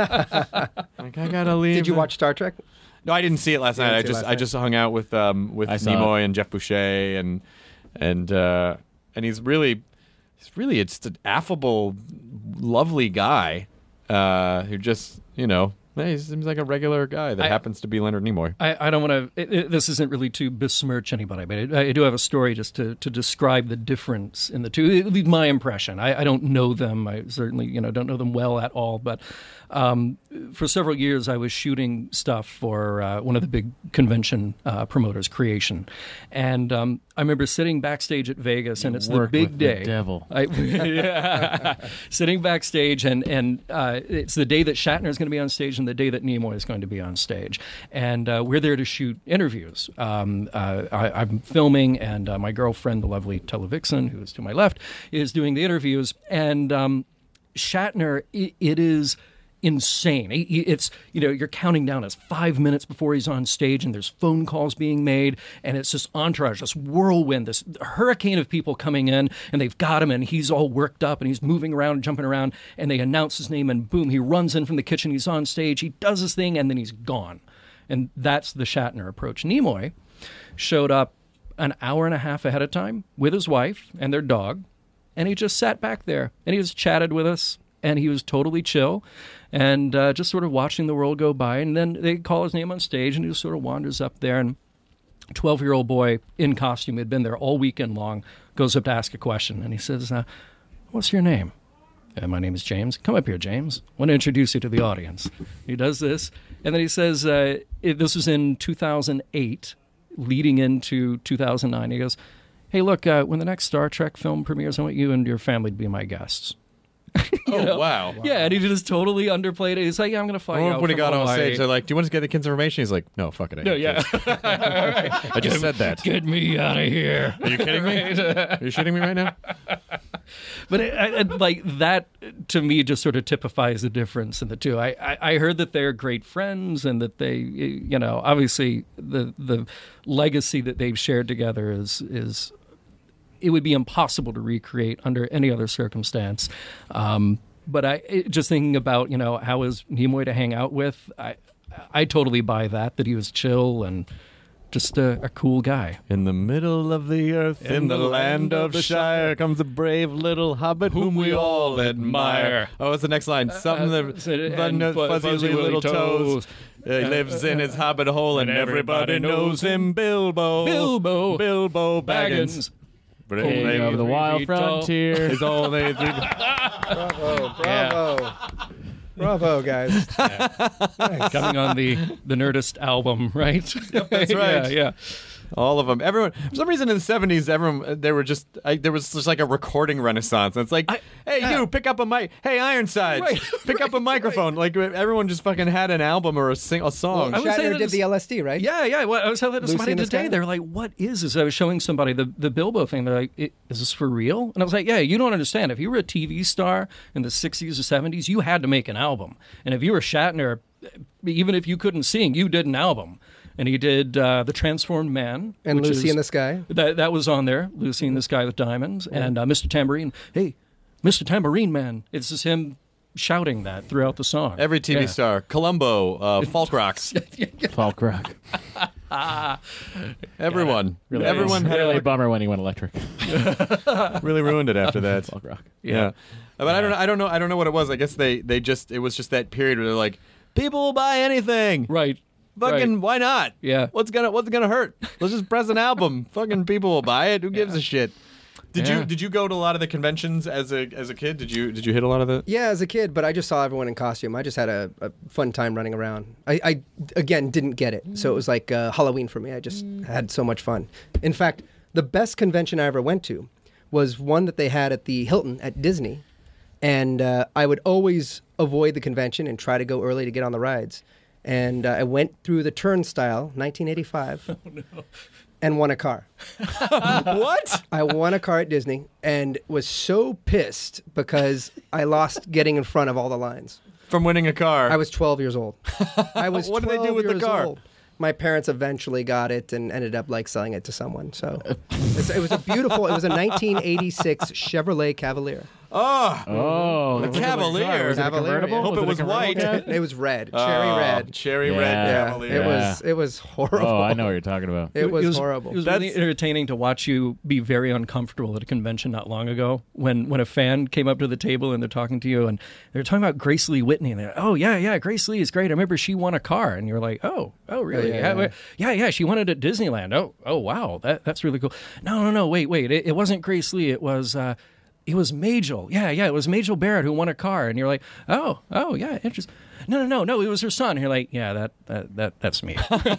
Speaker 8: Like I gotta leave.
Speaker 10: Did you watch Star Trek?
Speaker 8: No, I didn't see it last
Speaker 10: You
Speaker 8: night. I
Speaker 10: didn't see it
Speaker 8: just
Speaker 10: last
Speaker 8: I
Speaker 10: night?
Speaker 8: just hung out with um with
Speaker 9: I saw
Speaker 8: Nimoy
Speaker 9: it.
Speaker 8: and Jeff Boucher and and uh, and he's really he's really just an affable, lovely guy uh, who just you know he seems like a regular guy that
Speaker 11: I-
Speaker 8: happens to be Leonard Nimoy.
Speaker 11: I, I don't want to. This isn't really to besmirch anybody, but I, I do have a story just to, to describe the difference in the two. At least my impression. I, I don't know them. I certainly you know don't know them well at all. But um, for several years, I was shooting stuff for uh, one of the big convention uh, promoters, Creation, and um, I remember sitting backstage at Vegas, and it's the
Speaker 9: worked
Speaker 11: big
Speaker 9: with the
Speaker 11: day.
Speaker 9: devil.
Speaker 11: I, yeah. Sitting backstage, and and uh, it's the day that Shatner is going to be on stage, and the day that Nimoy is going to be on stage, and uh, we're there to shoot interviews. Um, uh, I, I'm filming, and uh, my girlfriend, the lovely Televixen, who is to my left, is doing the interviews, and um, Shatner, it, it is insane. He- he- It's, you know, you're counting down as five minutes before he's on stage, and there's phone calls being made, and it's this entourage, this whirlwind, this hurricane of people coming in, and they've got him, and he's all worked up, and he's moving around, jumping around, and they announce his name, and boom, he runs in from the kitchen, he's on stage, he does his thing, and then he's gone. And that's the Shatner approach. Nimoy showed up an hour and a half ahead of time with his wife and their dog, and he just sat back there, and he just chatted with us, and he was totally chill and uh, just sort of watching the world go by. And then they call his name on stage, and he just sort of wanders up there. And a twelve-year-old boy in costume had been there all weekend long, goes up to ask a question, and he says, uh, what's your name? Uh, my name is James. Come up here, James. I want to introduce you to the audience. He does this, and then he says, uh, it, this was in two thousand eight, leading into two thousand nine. He goes, hey, look, uh, when the next Star Trek film premieres, I want you and your family to be my guests.
Speaker 8: Oh
Speaker 11: know?
Speaker 8: wow!
Speaker 11: Yeah, and he just totally underplayed it. He's like, yeah, I'm going to fly you
Speaker 8: Or
Speaker 11: out
Speaker 8: when he
Speaker 11: from
Speaker 8: got on
Speaker 11: Hawaii.
Speaker 8: stage, they're like, "Do you want us to get the kids' information?" He's like, "No, fuck it." I
Speaker 11: No,
Speaker 8: hate
Speaker 11: yeah.
Speaker 8: kids." I just said that.
Speaker 11: Get me out of here.
Speaker 8: Are you kidding me? Are you shitting me right now?
Speaker 11: But it, I, it, like that, to me, just sort of typifies the difference in the two. I, I, I heard that they're great friends, and that they, you know, obviously the the legacy that they've shared together is is it would be impossible to recreate under any other circumstance. Um, but I it, just thinking about, you know, how is Nimoy to hang out with, I, I totally buy that, that he was chill and just a, a cool guy.
Speaker 8: In the middle of the earth, in, in the, the land, land of the Shire, Shire, comes a brave little hobbit whom we all admire. Oh, what's the next line? Something uh, that fuzzy, fuzzy, fuzzy little toes. toes. Uh, he lives in his hobbit hole, and, and everybody knows him. Bilbo,
Speaker 11: Bilbo,
Speaker 8: Bilbo Baggins.
Speaker 9: Brave of the wild frontier
Speaker 8: is all they do.
Speaker 10: Bravo, bravo. Yeah. Bravo, guys.
Speaker 11: Yeah. Nice. Coming on the, the Nerdist album, right?
Speaker 8: Yep, that's right.
Speaker 11: yeah, yeah.
Speaker 8: All of them. Everyone. For some reason in the seventies, everyone, they were just, I, there was just like a recording renaissance. And it's like, I, hey, uh, you, pick up a mic. Hey, Ironsides, right. pick up a microphone. Right. Like, everyone just fucking had an album or a, sing, a song.
Speaker 10: Well, Shatner did the L S D, right?
Speaker 11: Yeah, yeah. Well, I was telling somebody today, they were like, what is this? I was showing somebody the, the Bilbo thing. They're like, is this for real? And I was like, yeah, you don't understand. If you were a T V star in the sixties or seventies, you had to make an album. And if you were Shatner, even if you couldn't sing, you did an album. And he did uh, The Transformed Man.
Speaker 10: And Lucy
Speaker 11: is,
Speaker 10: in the Sky.
Speaker 11: That that was on there, Lucy in the Sky with Diamonds. Yeah. And uh, Mister Tambourine. Hey, Mister Tambourine Man. It's just him shouting that throughout the song.
Speaker 8: Every T V yeah. star. Columbo, uh, Folk Rocks.
Speaker 9: Folk Rock.
Speaker 8: Everyone.
Speaker 9: Really,
Speaker 8: Everyone
Speaker 9: had
Speaker 8: really
Speaker 9: a bummer when he went electric.
Speaker 8: Really ruined it after that.
Speaker 9: Folk Rock.
Speaker 8: Yeah. yeah. But yeah. I don't know I don't know I don't know what it was. I guess they, they just it was just that period where they're like, people will buy anything.
Speaker 11: Right.
Speaker 8: Fucking
Speaker 11: right.
Speaker 8: why not?
Speaker 11: Yeah.
Speaker 8: What's gonna What's gonna hurt? Let's just press an album. Fucking people will buy it. Who gives yeah. a shit? Did yeah. you Did you go to a lot of the conventions as a as a kid? Did you Did you hit a lot of the?
Speaker 10: Yeah, as a kid, but I just saw everyone in costume. I just had a, a fun time running around. I, I again didn't get it, so it was like uh, Halloween for me. I just had so much fun. In fact, the best convention I ever went to was one that they had at the Hilton at Disney, and uh, I would always avoid the convention and try to go early to get on the rides. And uh, I went through the turnstile, nineteen eighty-five, oh, no. and won a car.
Speaker 8: What?
Speaker 10: I won a car at Disney and was so pissed because I lost getting in front of all the lines.
Speaker 8: From winning a car?
Speaker 10: I was twelve years old. I was
Speaker 8: what did they do with the car?
Speaker 10: Old. My parents eventually got it and ended up like selling it to someone. So it was a beautiful, it was a nineteen eighty-six Chevrolet Cavalier.
Speaker 8: Oh,
Speaker 9: oh,
Speaker 8: the Cavalier.
Speaker 9: Was it a convertible?
Speaker 8: I hope
Speaker 9: was
Speaker 8: it was white.
Speaker 10: It was red, cherry
Speaker 8: oh,
Speaker 10: red,
Speaker 8: cherry
Speaker 9: yeah.
Speaker 8: red
Speaker 10: yeah.
Speaker 8: Cavalier.
Speaker 10: It was it was horrible.
Speaker 9: Oh, I know what you're talking about.
Speaker 10: It was,
Speaker 11: it was
Speaker 10: horrible.
Speaker 11: It was
Speaker 8: That's...
Speaker 11: really entertaining to watch you be very uncomfortable at a convention not long ago when when a fan came up to the table and they're talking to you and they're talking about Grace Lee Whitney and they're like, oh yeah yeah Grace Lee is great. I remember she won a car and you're like, oh oh really
Speaker 10: oh, yeah,
Speaker 11: yeah,
Speaker 10: yeah
Speaker 11: yeah yeah she won it at Disneyland. Oh oh wow that that's really cool. No no no wait wait it, it wasn't Grace Lee. It was. Uh, It was Majel. Yeah, yeah, it was Majel Barrett who won a car. And you're like, oh, oh, yeah, interesting. No, no, no, no, it was her son. And you're like, yeah, that that, that that's me.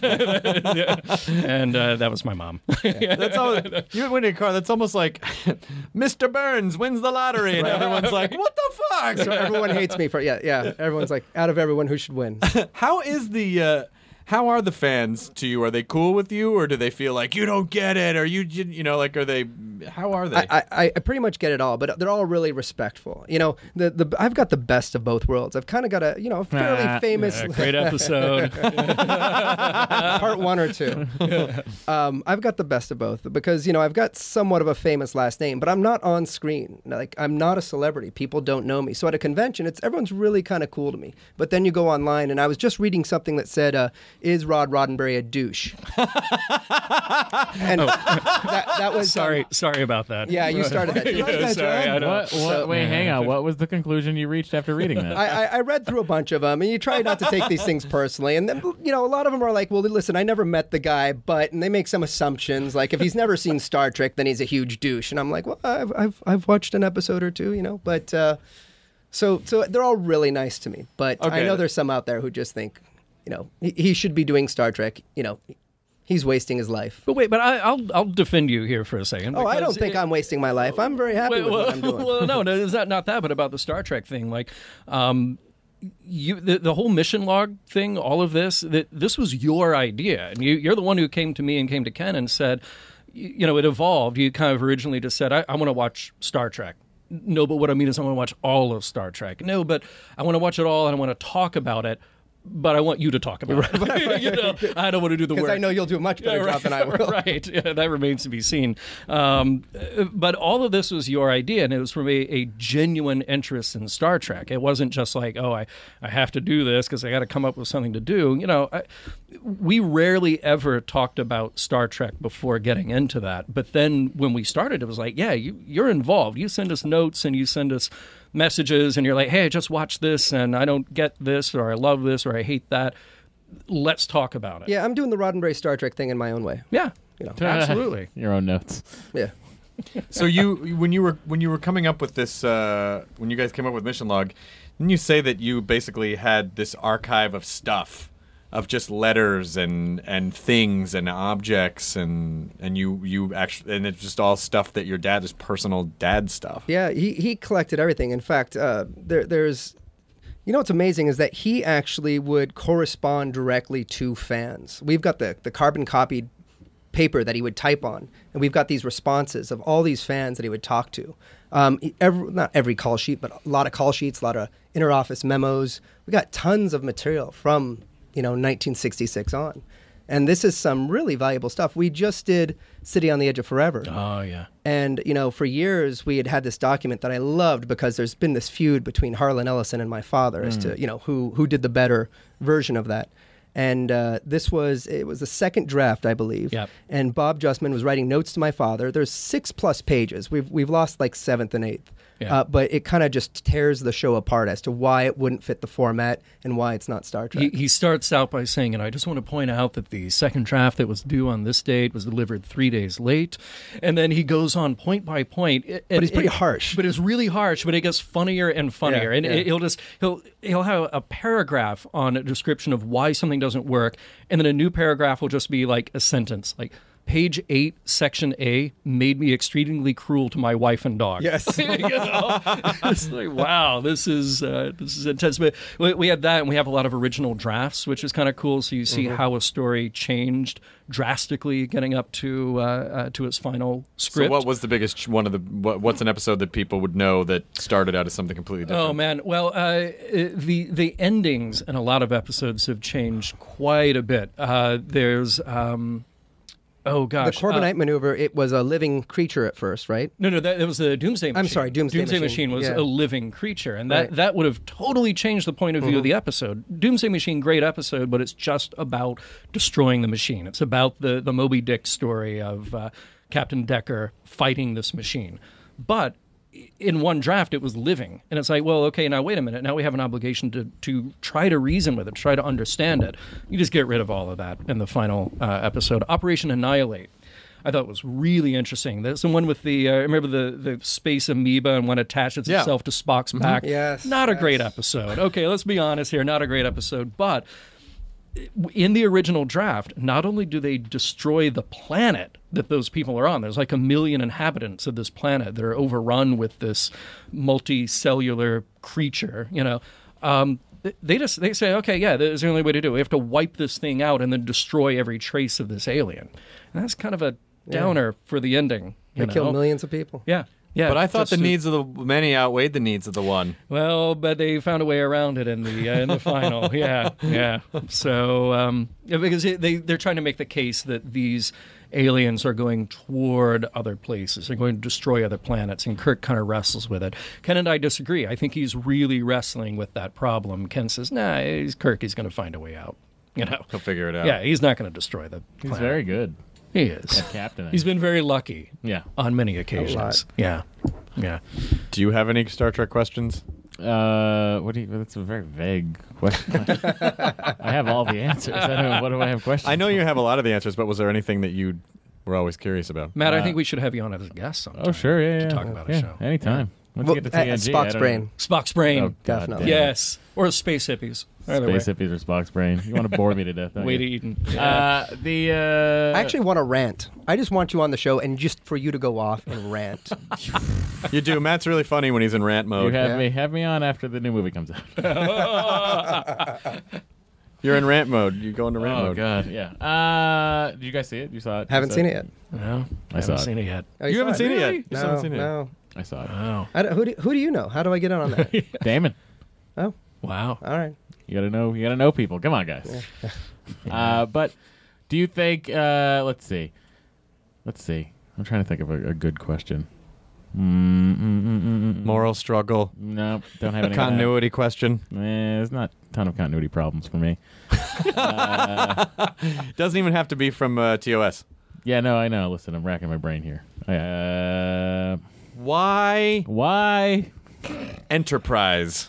Speaker 11: And uh, that was my mom.
Speaker 8: Yeah. That's always, you win a car, that's almost like Mister Burns wins the lottery. And everyone's like, what the fuck?
Speaker 10: So everyone hates me for, yeah, yeah. Everyone's like, out of everyone, who should win?
Speaker 8: How is the... Uh, How are the fans to you? Are they cool with you, or do they feel like you don't get it, or you, you know, like, are they? How are they?
Speaker 10: I, I, I pretty much get it all, but they're all really respectful. You know, the the I've got the best of both worlds. I've kind of got a you know fairly
Speaker 11: ah,
Speaker 10: famous
Speaker 11: yeah, great episode,
Speaker 10: part one or two. Um, I've got the best of both because you know I've got somewhat of a famous last name, but I'm not on screen. Like I'm not a celebrity. People don't know me. So at a convention, it's everyone's really kind of cool to me. But then you go online, and I was just reading something that said. Uh, Is Rod Roddenberry a douche? And oh. that, that was
Speaker 11: sorry.
Speaker 10: Um,
Speaker 11: sorry about that.
Speaker 10: Yeah, you started that. Too.
Speaker 11: yeah, sorry, I
Speaker 9: what, what,
Speaker 10: so,
Speaker 9: wait, hang on. What was the conclusion you reached after reading that?
Speaker 10: I, I, I read through a bunch of them, and you try not to take these things personally. And then, you know, a lot of them are like, "Well, listen, I never met the guy, but," and they make some assumptions, like if he's never seen Star Trek, then he's a huge douche. And I'm like, "Well, I've I've, I've watched an episode or two, you know," but uh, so so they're all really nice to me. But
Speaker 8: okay.
Speaker 10: I know there's some out there who just think. You know, he, he should be doing Star Trek. You know, he's wasting his life.
Speaker 11: But wait, but I, I'll I'll defend you here for a second.
Speaker 10: Oh, I don't think
Speaker 11: it,
Speaker 10: I'm wasting my life. I'm very happy
Speaker 11: well,
Speaker 10: with what I'm doing.
Speaker 11: Well, no, no, it's not, not that, but about the Star Trek thing. Like, um, you the, the whole mission log thing, all of this, that this was your idea. And you, you're the one who came to me and came to Ken and said, you, you know, it evolved. You kind of originally just said, I, I want to watch Star Trek. No, but what I mean is I want to watch all of Star Trek. No, but I want to watch it all and I want to talk about it. but I want you to talk about it. you know, I don't want to do the work.
Speaker 10: Because I know you'll do a much better
Speaker 11: Yeah, right,
Speaker 10: job than I will.
Speaker 11: Right. Yeah, that remains to be seen. Um, but all of this was your idea, and it was from a, a genuine interest in Star Trek. It wasn't just like, oh, I, I have to do this because I got to come up with something to do. You know, I, we rarely ever talked about Star Trek before getting into that. But then when we started, it was like, yeah, you, you're involved. You send us notes and you send us messages, and you're like, hey, I just watched this, and I don't get this, or I love this, or I hate that. Let's talk about it.
Speaker 10: Yeah, I'm doing the Roddenberry Star Trek thing in my own way.
Speaker 11: Yeah,
Speaker 10: you know,
Speaker 11: absolutely.
Speaker 9: Your own notes.
Speaker 10: Yeah.
Speaker 8: So you, when you were when you were coming up with this, uh, when you guys came up with Mission Log, didn't you say that you basically had this archive of stuff, of just letters and, and things and objects, and and you you actually, and it's just all stuff that your dad, just personal dad stuff.
Speaker 10: Yeah, he, he collected everything. In fact, uh, there there's, you know what's amazing is that he actually would correspond directly to fans. We've got the, the carbon copied paper that he would type on, and we've got these responses of all these fans that he would talk to. Um, every, not every call sheet, but a lot of call sheets, a lot of interoffice memos. We got tons of material from, you know, nineteen sixty-six on. And this is some really valuable stuff. We just did City on the Edge of Forever.
Speaker 11: Oh, yeah.
Speaker 10: And, you know, for years we had had this document that I loved because there's been this feud between Harlan Ellison and my father mm. as to, you know, who who did the better version of that. And uh, this was, it was the second draft, I believe.
Speaker 11: Yep.
Speaker 10: And Bob Justman was writing notes to my father. There's six plus pages. We've, we've lost like seventh and eighth.
Speaker 11: Yeah.
Speaker 10: Uh, but it kind of just tears the show apart as to why it wouldn't fit the format and why it's not Star Trek.
Speaker 11: He, he starts out by saying, and I just want to point out that the second draft that was due on this date was delivered three days late. And then he goes on point by point. It,
Speaker 10: but it's pretty
Speaker 11: it,
Speaker 10: harsh.
Speaker 11: But it's really harsh, but it gets funnier and funnier.
Speaker 10: Yeah,
Speaker 11: and
Speaker 10: yeah.
Speaker 11: It, he'll just, he'll, he'll have a paragraph on a description of why something doesn't work. And then a new paragraph will just be like a sentence, like, Page eight, Section A, made me extremely cruel to my wife and dog.
Speaker 10: Yes.
Speaker 11: you know? It's like, wow, this is uh, this is intense. But we, we have that, and we have a lot of original drafts, which is kind of cool. So you see
Speaker 10: Mm-hmm.
Speaker 11: how a story changed drastically getting up to uh, uh, to its final script.
Speaker 8: So what was the biggest one of the? What, what's an episode that people would know that started out as something completely different?
Speaker 11: Oh man, well, uh, the the endings in a lot of episodes have changed quite a bit. Uh, there's. Um, Oh gosh!
Speaker 10: The Corbinite
Speaker 11: uh,
Speaker 10: maneuver. It was a living creature at first, right?
Speaker 11: No, no, that it was the Doomsday Machine.
Speaker 10: I'm sorry, Doomsday
Speaker 11: Doomsday
Speaker 10: Machine.
Speaker 11: Machine was
Speaker 10: Yeah.
Speaker 11: a living creature, and that,
Speaker 10: Right.
Speaker 11: that would have totally changed the point of view
Speaker 10: Mhm.
Speaker 11: of the episode. Doomsday Machine, great episode, but it's just about destroying the machine. It's about the the Moby Dick story of uh, Captain Decker fighting this machine, but in one draft it was living, and it's like, well, okay, now wait a minute, now we have an obligation to to try to reason with it, try to understand it. You just get rid of all of that in the final uh, episode. Operation Annihilate, I thought was really interesting. There's the one with the, uh, remember the, the space amoeba and one attaches
Speaker 8: Yeah.
Speaker 11: itself to Spock's back?
Speaker 10: Yes,
Speaker 11: Not a
Speaker 10: yes.
Speaker 11: great episode. Okay, let's be honest here, not a great episode. But in the original draft, not only do they destroy the planet that those people are on, there's like a million inhabitants of this planet that are overrun with this multicellular creature, you know. Um, they just they say, okay, yeah, that's the only way to do it. We have to wipe this thing out and then destroy every trace of this alien. And that's kind of a downer for the ending. You
Speaker 10: They killed
Speaker 11: know?
Speaker 10: millions of people.
Speaker 11: Yeah. Yeah,
Speaker 8: But I thought
Speaker 11: just
Speaker 8: the
Speaker 11: to-
Speaker 8: needs of the many outweighed the needs of the one.
Speaker 11: Well, but they found a way around it in the uh, in the final. Yeah, yeah. So um, yeah, because it, they they're trying to make the case that these aliens are going toward other places. They're going to destroy other planets, and Kirk kind of wrestles with it. Ken and I disagree. I think he's really wrestling with that problem. Ken says, "Nah, he's Kirk. He's going to find a way out. You know,
Speaker 8: He'll figure it out."
Speaker 11: yeah, he's not going to destroy the
Speaker 9: He's
Speaker 11: planet.
Speaker 9: very good.
Speaker 11: He is.
Speaker 9: At captaining.
Speaker 11: He's been very lucky.
Speaker 9: Yeah.
Speaker 11: On many occasions. Yeah. Yeah.
Speaker 8: Do you have any Star Trek questions?
Speaker 9: Uh, what do you? That's a very vague question. I have all the answers. I don't know, what do I have questions?
Speaker 8: I know you have a lot of the answers, but was there anything that you were always curious about?
Speaker 11: Matt, I
Speaker 9: Uh,
Speaker 11: think we should have you on as a guest sometime.
Speaker 9: Oh, sure, yeah,
Speaker 11: to
Speaker 9: yeah.
Speaker 11: talk about a
Speaker 9: yeah,
Speaker 11: show.
Speaker 9: anytime. Once
Speaker 10: Well,
Speaker 9: you get to
Speaker 10: at-
Speaker 9: T N
Speaker 10: at
Speaker 9: G,
Speaker 10: Spock's
Speaker 9: I don't
Speaker 10: brain.
Speaker 9: know.
Speaker 11: Spock's brain.
Speaker 9: Oh, God
Speaker 10: Definitely.
Speaker 9: damn.
Speaker 11: Yes. Or space hippies. Either
Speaker 9: Space
Speaker 11: way.
Speaker 9: hippies or Spock's brain. You want to bore me to death, don't
Speaker 11: Way to
Speaker 9: you?
Speaker 11: Eden.
Speaker 9: Uh, the uh,
Speaker 10: I actually want to rant. I just want you on the show and just for you to go off and rant.
Speaker 8: You do. Matt's really funny when he's in rant
Speaker 9: you
Speaker 8: mode.
Speaker 9: have
Speaker 10: Yeah.
Speaker 9: me have me on after the new movie comes out.
Speaker 8: You're in rant mode. You go into rant
Speaker 9: Oh
Speaker 8: mode.
Speaker 9: God, yeah. Uh, did you guys see it? You saw it?
Speaker 10: Haven't
Speaker 9: You
Speaker 10: seen
Speaker 9: saw
Speaker 10: it yet.
Speaker 11: No,
Speaker 9: I
Speaker 11: I
Speaker 9: saw
Speaker 11: haven't
Speaker 9: it.
Speaker 11: seen it yet.
Speaker 10: Oh,
Speaker 8: You haven't
Speaker 10: saw
Speaker 8: seen it yet.
Speaker 11: Really?
Speaker 8: You
Speaker 10: No,
Speaker 8: still haven't seen it yet.
Speaker 10: no.
Speaker 9: I saw it.
Speaker 11: Wow.
Speaker 10: I don't- who, do, who do you know? How do I get in on that?
Speaker 9: Damon.
Speaker 10: Oh,
Speaker 11: Wow.
Speaker 10: All right.
Speaker 9: You gotta know. You gotta know people. Come on, guys. uh, but do you think? Uh, let's see. Let's see. I'm trying to think of a, a good question. Mm, mm, mm, mm, mm.
Speaker 8: Moral struggle.
Speaker 9: No, don't have any
Speaker 8: continuity question.
Speaker 9: Eh, there's not a ton of continuity problems for me. uh,
Speaker 8: Doesn't even have to be from uh, T O S.
Speaker 9: Yeah, no, I know. Listen, I'm racking my brain here. Uh,
Speaker 8: Why?
Speaker 9: Why?
Speaker 8: Enterprise.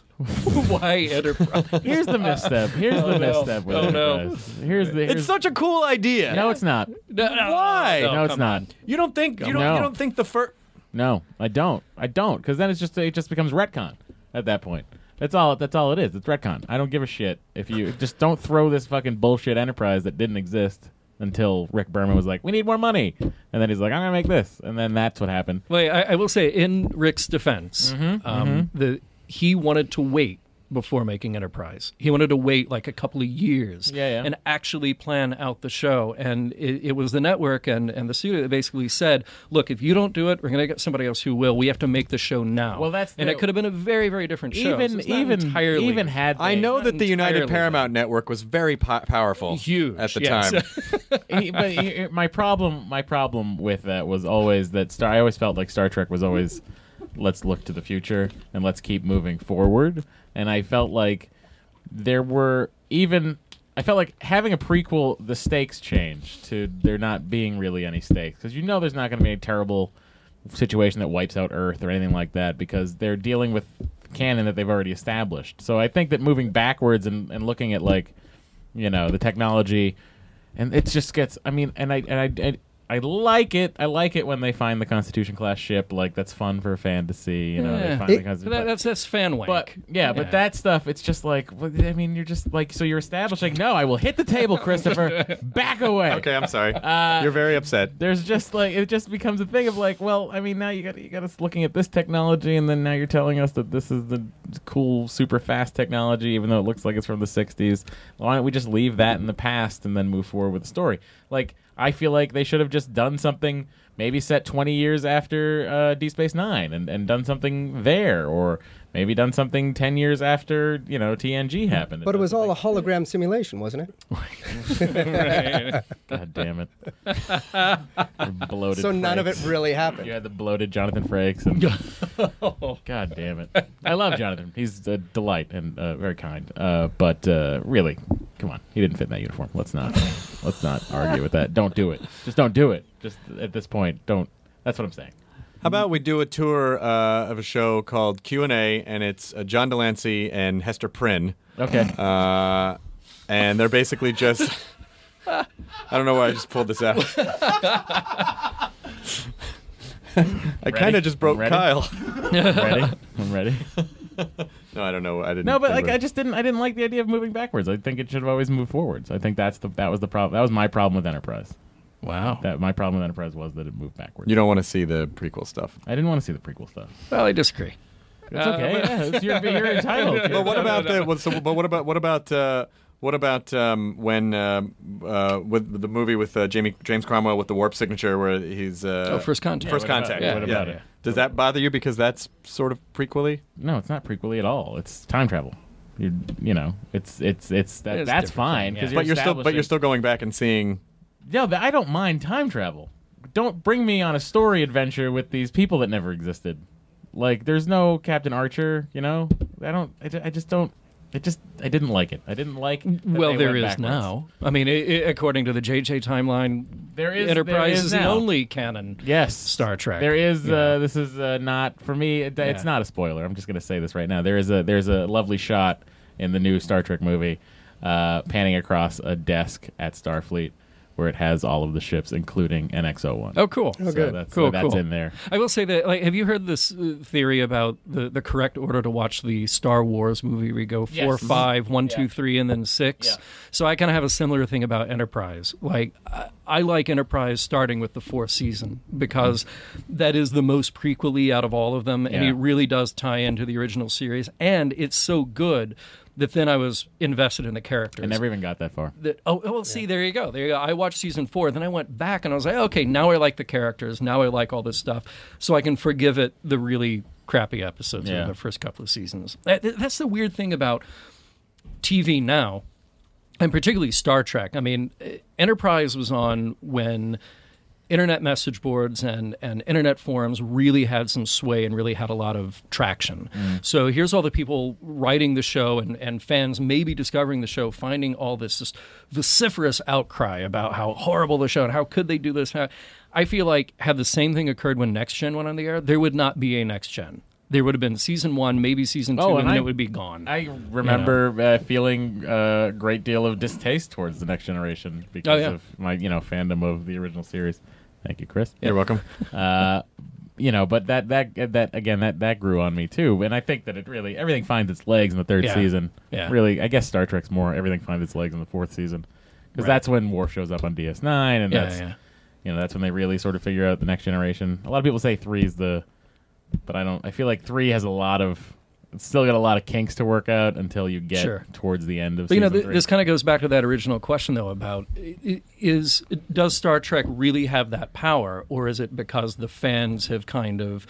Speaker 11: Why Enterprise?
Speaker 9: Here's the misstep. Here's
Speaker 11: Oh,
Speaker 9: the
Speaker 11: no.
Speaker 9: misstep with
Speaker 11: Oh, no.
Speaker 9: Enterprise. Here's the. Here's
Speaker 8: It's such a cool idea.
Speaker 9: no, it's not.
Speaker 11: No, no,
Speaker 8: Why?
Speaker 11: No,
Speaker 9: No, it's
Speaker 11: come
Speaker 9: not.
Speaker 11: on.
Speaker 8: You don't think you don't
Speaker 9: No.
Speaker 8: you don't think the first
Speaker 9: No, I don't. I don't, because then it's just it just becomes retcon at that point. That's all. That's all it is. It's retcon. I don't give a shit if you just don't throw this fucking bullshit Enterprise that didn't exist until Rick Berman was like, "We need more money," and then he's like, "I'm gonna make this," and then that's what happened.
Speaker 11: Wait, I, I will say, in Rick's defense,
Speaker 9: Mm-hmm,
Speaker 11: um, the he wanted to wait before making Enterprise. He wanted to wait like a couple of years
Speaker 9: Yeah, yeah.
Speaker 11: and actually plan out the show. And it, it was the network and, and the studio that basically said, look, if you don't do it, we're going to get somebody else who will. We have to make the show now.
Speaker 9: Well, that's
Speaker 11: and
Speaker 9: the-
Speaker 11: it could have been a very, very different show.
Speaker 9: Even
Speaker 11: So it's not
Speaker 9: even
Speaker 11: entirely
Speaker 9: even had
Speaker 8: I
Speaker 9: they-
Speaker 8: know
Speaker 11: not
Speaker 8: that the United
Speaker 11: entirely
Speaker 8: Paramount Network was very po- powerful,
Speaker 11: Huge,
Speaker 8: at the
Speaker 11: yes.
Speaker 8: time.
Speaker 9: he, but he, my problem my problem with that was always that Star I always felt like Star Trek was always let's look to the future and let's keep moving forward, and I felt like there were even I felt like having a prequel, the stakes changed to there not being really any stakes, because you know there's not going to be a terrible situation that wipes out Earth or anything like that, because they're dealing with canon that they've already established. So I think that moving backwards and, and looking at, like, you know, the technology, and it just gets I mean and I and I, I I like it. I like it when they find the Constitution class ship. Like, that's fun for a fan to see. You know,
Speaker 11: Yeah.
Speaker 9: they find
Speaker 10: It-
Speaker 9: the Constitution.
Speaker 11: That, that's that's fan wank.
Speaker 9: But yeah, but that stuff, it's just like, well, I mean, you're just like, so you're establishing. No, I will hit the table, Christopher. Back away.
Speaker 8: Okay, I'm sorry.
Speaker 9: Uh,
Speaker 8: You're very upset.
Speaker 9: There's just like it just becomes a thing of like, well, I mean, now you got you got us looking at this technology, and then now you're telling us that this is the cool, super fast technology, even though it looks like it's from the sixties. Why don't we just leave that in the past and then move forward with the story? Like, I feel like they should have just done something, maybe set twenty years after uh, Deep Space Nine, and, and done something there, or maybe done something ten years after, you know, T N G happened.
Speaker 10: But it was all a hologram simulation, wasn't it?
Speaker 9: God damn it! Your bloated.
Speaker 10: So none of it
Speaker 9: Frakes.
Speaker 10: really happened.
Speaker 9: You had the bloated Jonathan Frakes, and God damn it! I love Jonathan. He's a delight and uh, very kind. Uh, but uh, really, come on, he didn't fit in that uniform. Let's not, let's not argue with that. Don't do it. Just don't do it. Just at this point, don't. That's what I'm saying.
Speaker 8: How about we do a tour uh, of a show called Q and A, and it's uh, John Delancey and Hester Prynne.
Speaker 9: Okay.
Speaker 8: Uh, and they're basically just... I don't know why I just pulled this out. I kind of just broke
Speaker 9: Ready?
Speaker 8: Kyle.
Speaker 9: Ready? I'm ready.
Speaker 8: No, I don't know. I didn't.
Speaker 9: No, but
Speaker 8: think
Speaker 9: like
Speaker 8: of it.
Speaker 9: I just didn't. I didn't like the idea of moving backwards. I think it should have always moved forwards. I think that's the that was the problem. That was my problem with Enterprise.
Speaker 11: Wow.
Speaker 9: That my problem with Enterprise was that it moved backwards.
Speaker 8: You don't want to see the prequel stuff.
Speaker 9: I didn't want to see the prequel stuff.
Speaker 11: Well, I disagree.
Speaker 9: It's okay. Yeah, it's your, you're entitled. to.
Speaker 8: But what about the? What, so, but what about what about uh, what about um, when um uh, with the movie with uh, Jamie James Cromwell with the warp signature where he's uh,
Speaker 11: Oh, First Contact.
Speaker 8: First
Speaker 9: Yeah, what about-
Speaker 8: Contact.
Speaker 9: yeah, what about
Speaker 8: yeah.
Speaker 9: it?
Speaker 8: Does that bother you because that's sort of prequely?
Speaker 9: No, it's not prequely at all. It's time travel. You you know, it's it's it's that,
Speaker 11: It is a
Speaker 9: that's
Speaker 11: different
Speaker 9: fine
Speaker 11: thing,
Speaker 9: because
Speaker 11: yeah.
Speaker 8: But you're still but you're still going back and seeing.
Speaker 9: No, th- I don't mind time travel. Don't bring me on a story adventure with these people that never existed. Like, there's no Captain Archer, you know? I don't, I, ju- I just don't, it just, I didn't like it. I didn't like that
Speaker 11: Well,
Speaker 9: they
Speaker 11: there
Speaker 9: went
Speaker 11: is
Speaker 9: backwards.
Speaker 11: now. I mean, i i according to the J J timeline,
Speaker 9: There is-
Speaker 11: Enterprise
Speaker 9: there is
Speaker 11: is the
Speaker 9: now.
Speaker 11: only canon
Speaker 9: Yes.
Speaker 11: Star Trek.
Speaker 9: There is,
Speaker 11: you know.
Speaker 9: uh, this is uh, not, for me, it, it's
Speaker 11: Yeah.
Speaker 9: not a spoiler. I'm just going to say this right now. There is a, there's a lovely shot in the new Star Trek movie uh, panning across a desk at Starfleet where it has all of the ships, including N X oh one.
Speaker 11: Oh, cool.
Speaker 9: So
Speaker 10: good.
Speaker 9: That's,
Speaker 11: Cool,
Speaker 9: so that's
Speaker 11: cool.
Speaker 9: in there.
Speaker 11: I will say that, like, have you heard this uh, theory about the, the correct order to watch the Star Wars movie? We go four,
Speaker 9: Yes.
Speaker 11: five, one, two,
Speaker 9: Yeah.
Speaker 11: three, and then six.
Speaker 9: Yeah.
Speaker 11: So I kind of have a similar thing about Enterprise. Like, I, I like Enterprise starting with the fourth season because that is the most prequel-y out of all of them, and
Speaker 9: Yeah.
Speaker 11: it really does tie into the original series, and it's so good that then I was invested in the characters.
Speaker 9: I never even got that far.
Speaker 11: That, oh, well, see, there you go. There you go. I watched season four, then I went back and I was like, okay, now I like the characters. Now I like all this stuff. So I can forgive it the really crappy episodes
Speaker 9: Yeah.
Speaker 11: of the first couple of seasons. That, that's the weird thing about T V now, and particularly Star Trek. I mean, Enterprise was on when internet message boards and, and internet forums really had some sway and really had a lot of traction.
Speaker 9: Mm.
Speaker 11: So here's all the people writing the show and, and fans maybe discovering the show, finding all this just vociferous outcry about how horrible the show and how could they do this. How, I feel like had the same thing occurred when Next Gen went on the air, there would not be a Next Gen. There would have been season one, maybe season two,
Speaker 9: Oh,
Speaker 11: and,
Speaker 9: and
Speaker 11: then
Speaker 9: I-
Speaker 11: it would be gone.
Speaker 9: I remember uh, feeling a great deal of distaste towards the Next Generation because
Speaker 11: Oh, yeah.
Speaker 9: of my, you know, fandom of the original series. Thank you, Chris.
Speaker 8: You're welcome.
Speaker 9: Uh, you know, but that that that again that that grew on me too, and I think that it really everything finds its legs in the third
Speaker 11: Yeah.
Speaker 9: season.
Speaker 11: Yeah.
Speaker 9: Really, I guess Star Trek's more everything finds its legs in the fourth season because
Speaker 11: Right.
Speaker 9: that's when Worf shows up on D S nine, and
Speaker 11: Yeah,
Speaker 9: that's
Speaker 11: yeah.
Speaker 9: you know that's when they really sort of figure out the Next Generation. A lot of people say three is the, but I don't. I feel like three has a lot of. It's still got a lot of kinks to work out until you get
Speaker 11: Sure.
Speaker 9: towards the end of
Speaker 11: But you know,
Speaker 9: season
Speaker 11: th-
Speaker 9: three.
Speaker 11: this kind of goes back to that original question, though, about i- i- is does Star Trek really have that power, or is it because the fans have kind of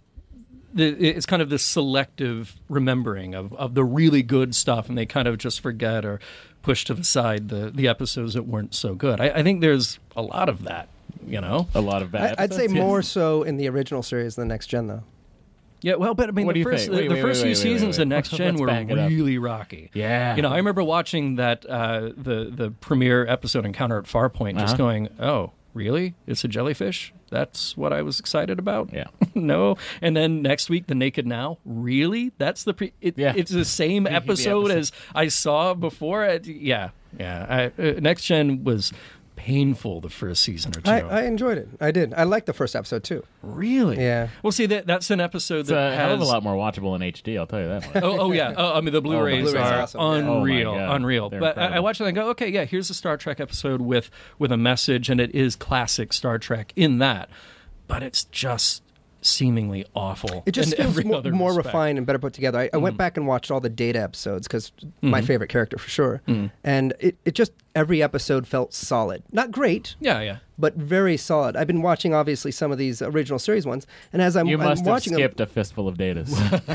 Speaker 11: the, it's kind of this selective remembering of, of the really good stuff, and they kind of just forget or push to the side the, the episodes that weren't so good. I, I think there's a lot of that, you know,
Speaker 9: a lot of bad.
Speaker 10: I, I'd say
Speaker 9: episodes, yes.
Speaker 10: more so in the original series than Next Gen, though.
Speaker 11: Yeah, well, but I mean,
Speaker 9: What
Speaker 11: the
Speaker 9: do you
Speaker 11: first
Speaker 9: think? Wait,
Speaker 11: the
Speaker 9: wait,
Speaker 11: first
Speaker 9: wait,
Speaker 11: few
Speaker 9: wait, wait,
Speaker 11: seasons
Speaker 9: wait.
Speaker 11: of Next Gen
Speaker 9: Let's
Speaker 11: were
Speaker 9: back it up.
Speaker 11: really rocky.
Speaker 9: Yeah.
Speaker 11: You know, I remember watching that uh, the the premiere episode Encounter at Farpoint, just
Speaker 9: Uh-huh.
Speaker 11: going, "Oh, really? It's a jellyfish? That's what I was excited about."
Speaker 9: Yeah.
Speaker 11: No, and then next week, The Naked Now. Really? That's the pre- it,
Speaker 9: Yeah.
Speaker 11: It's the same
Speaker 9: The
Speaker 11: episode,
Speaker 9: episode.
Speaker 11: as I saw before. It, yeah, yeah. I, uh, Next Gen was painful the first season or two.
Speaker 10: I, I enjoyed it. I did. I liked the first episode too.
Speaker 11: Really?
Speaker 10: Yeah.
Speaker 11: Well, see, that that's an episode
Speaker 9: It's
Speaker 11: that
Speaker 9: a
Speaker 11: has
Speaker 9: hell of a lot more watchable in H D. I'll tell you that much.
Speaker 11: oh, oh yeah. Oh, I mean, the Blu-rays,
Speaker 10: Blu-rays
Speaker 11: are
Speaker 10: are awesome, yeah.
Speaker 11: unreal,
Speaker 9: Oh, my God.
Speaker 11: unreal.
Speaker 9: They're
Speaker 11: But I, I
Speaker 9: incredible.
Speaker 11: watch it and I go, okay, yeah, here's a Star Trek episode with with a message, and it is classic Star Trek in that, but it's just seemingly awful.
Speaker 10: It just
Speaker 11: in
Speaker 10: feels
Speaker 11: every
Speaker 10: more,
Speaker 11: other
Speaker 10: more
Speaker 11: respect.
Speaker 10: refined and better put together. I, I went back and watched all the Data episodes because my favorite character for sure, and it, it just every episode felt solid. Not great,
Speaker 11: Yeah, yeah.
Speaker 10: but very solid. I've been watching obviously some of these original series ones, and as I'm,
Speaker 9: You
Speaker 10: I'm
Speaker 9: must have
Speaker 10: watching
Speaker 9: skipped
Speaker 10: them,
Speaker 9: a fistful of Datas.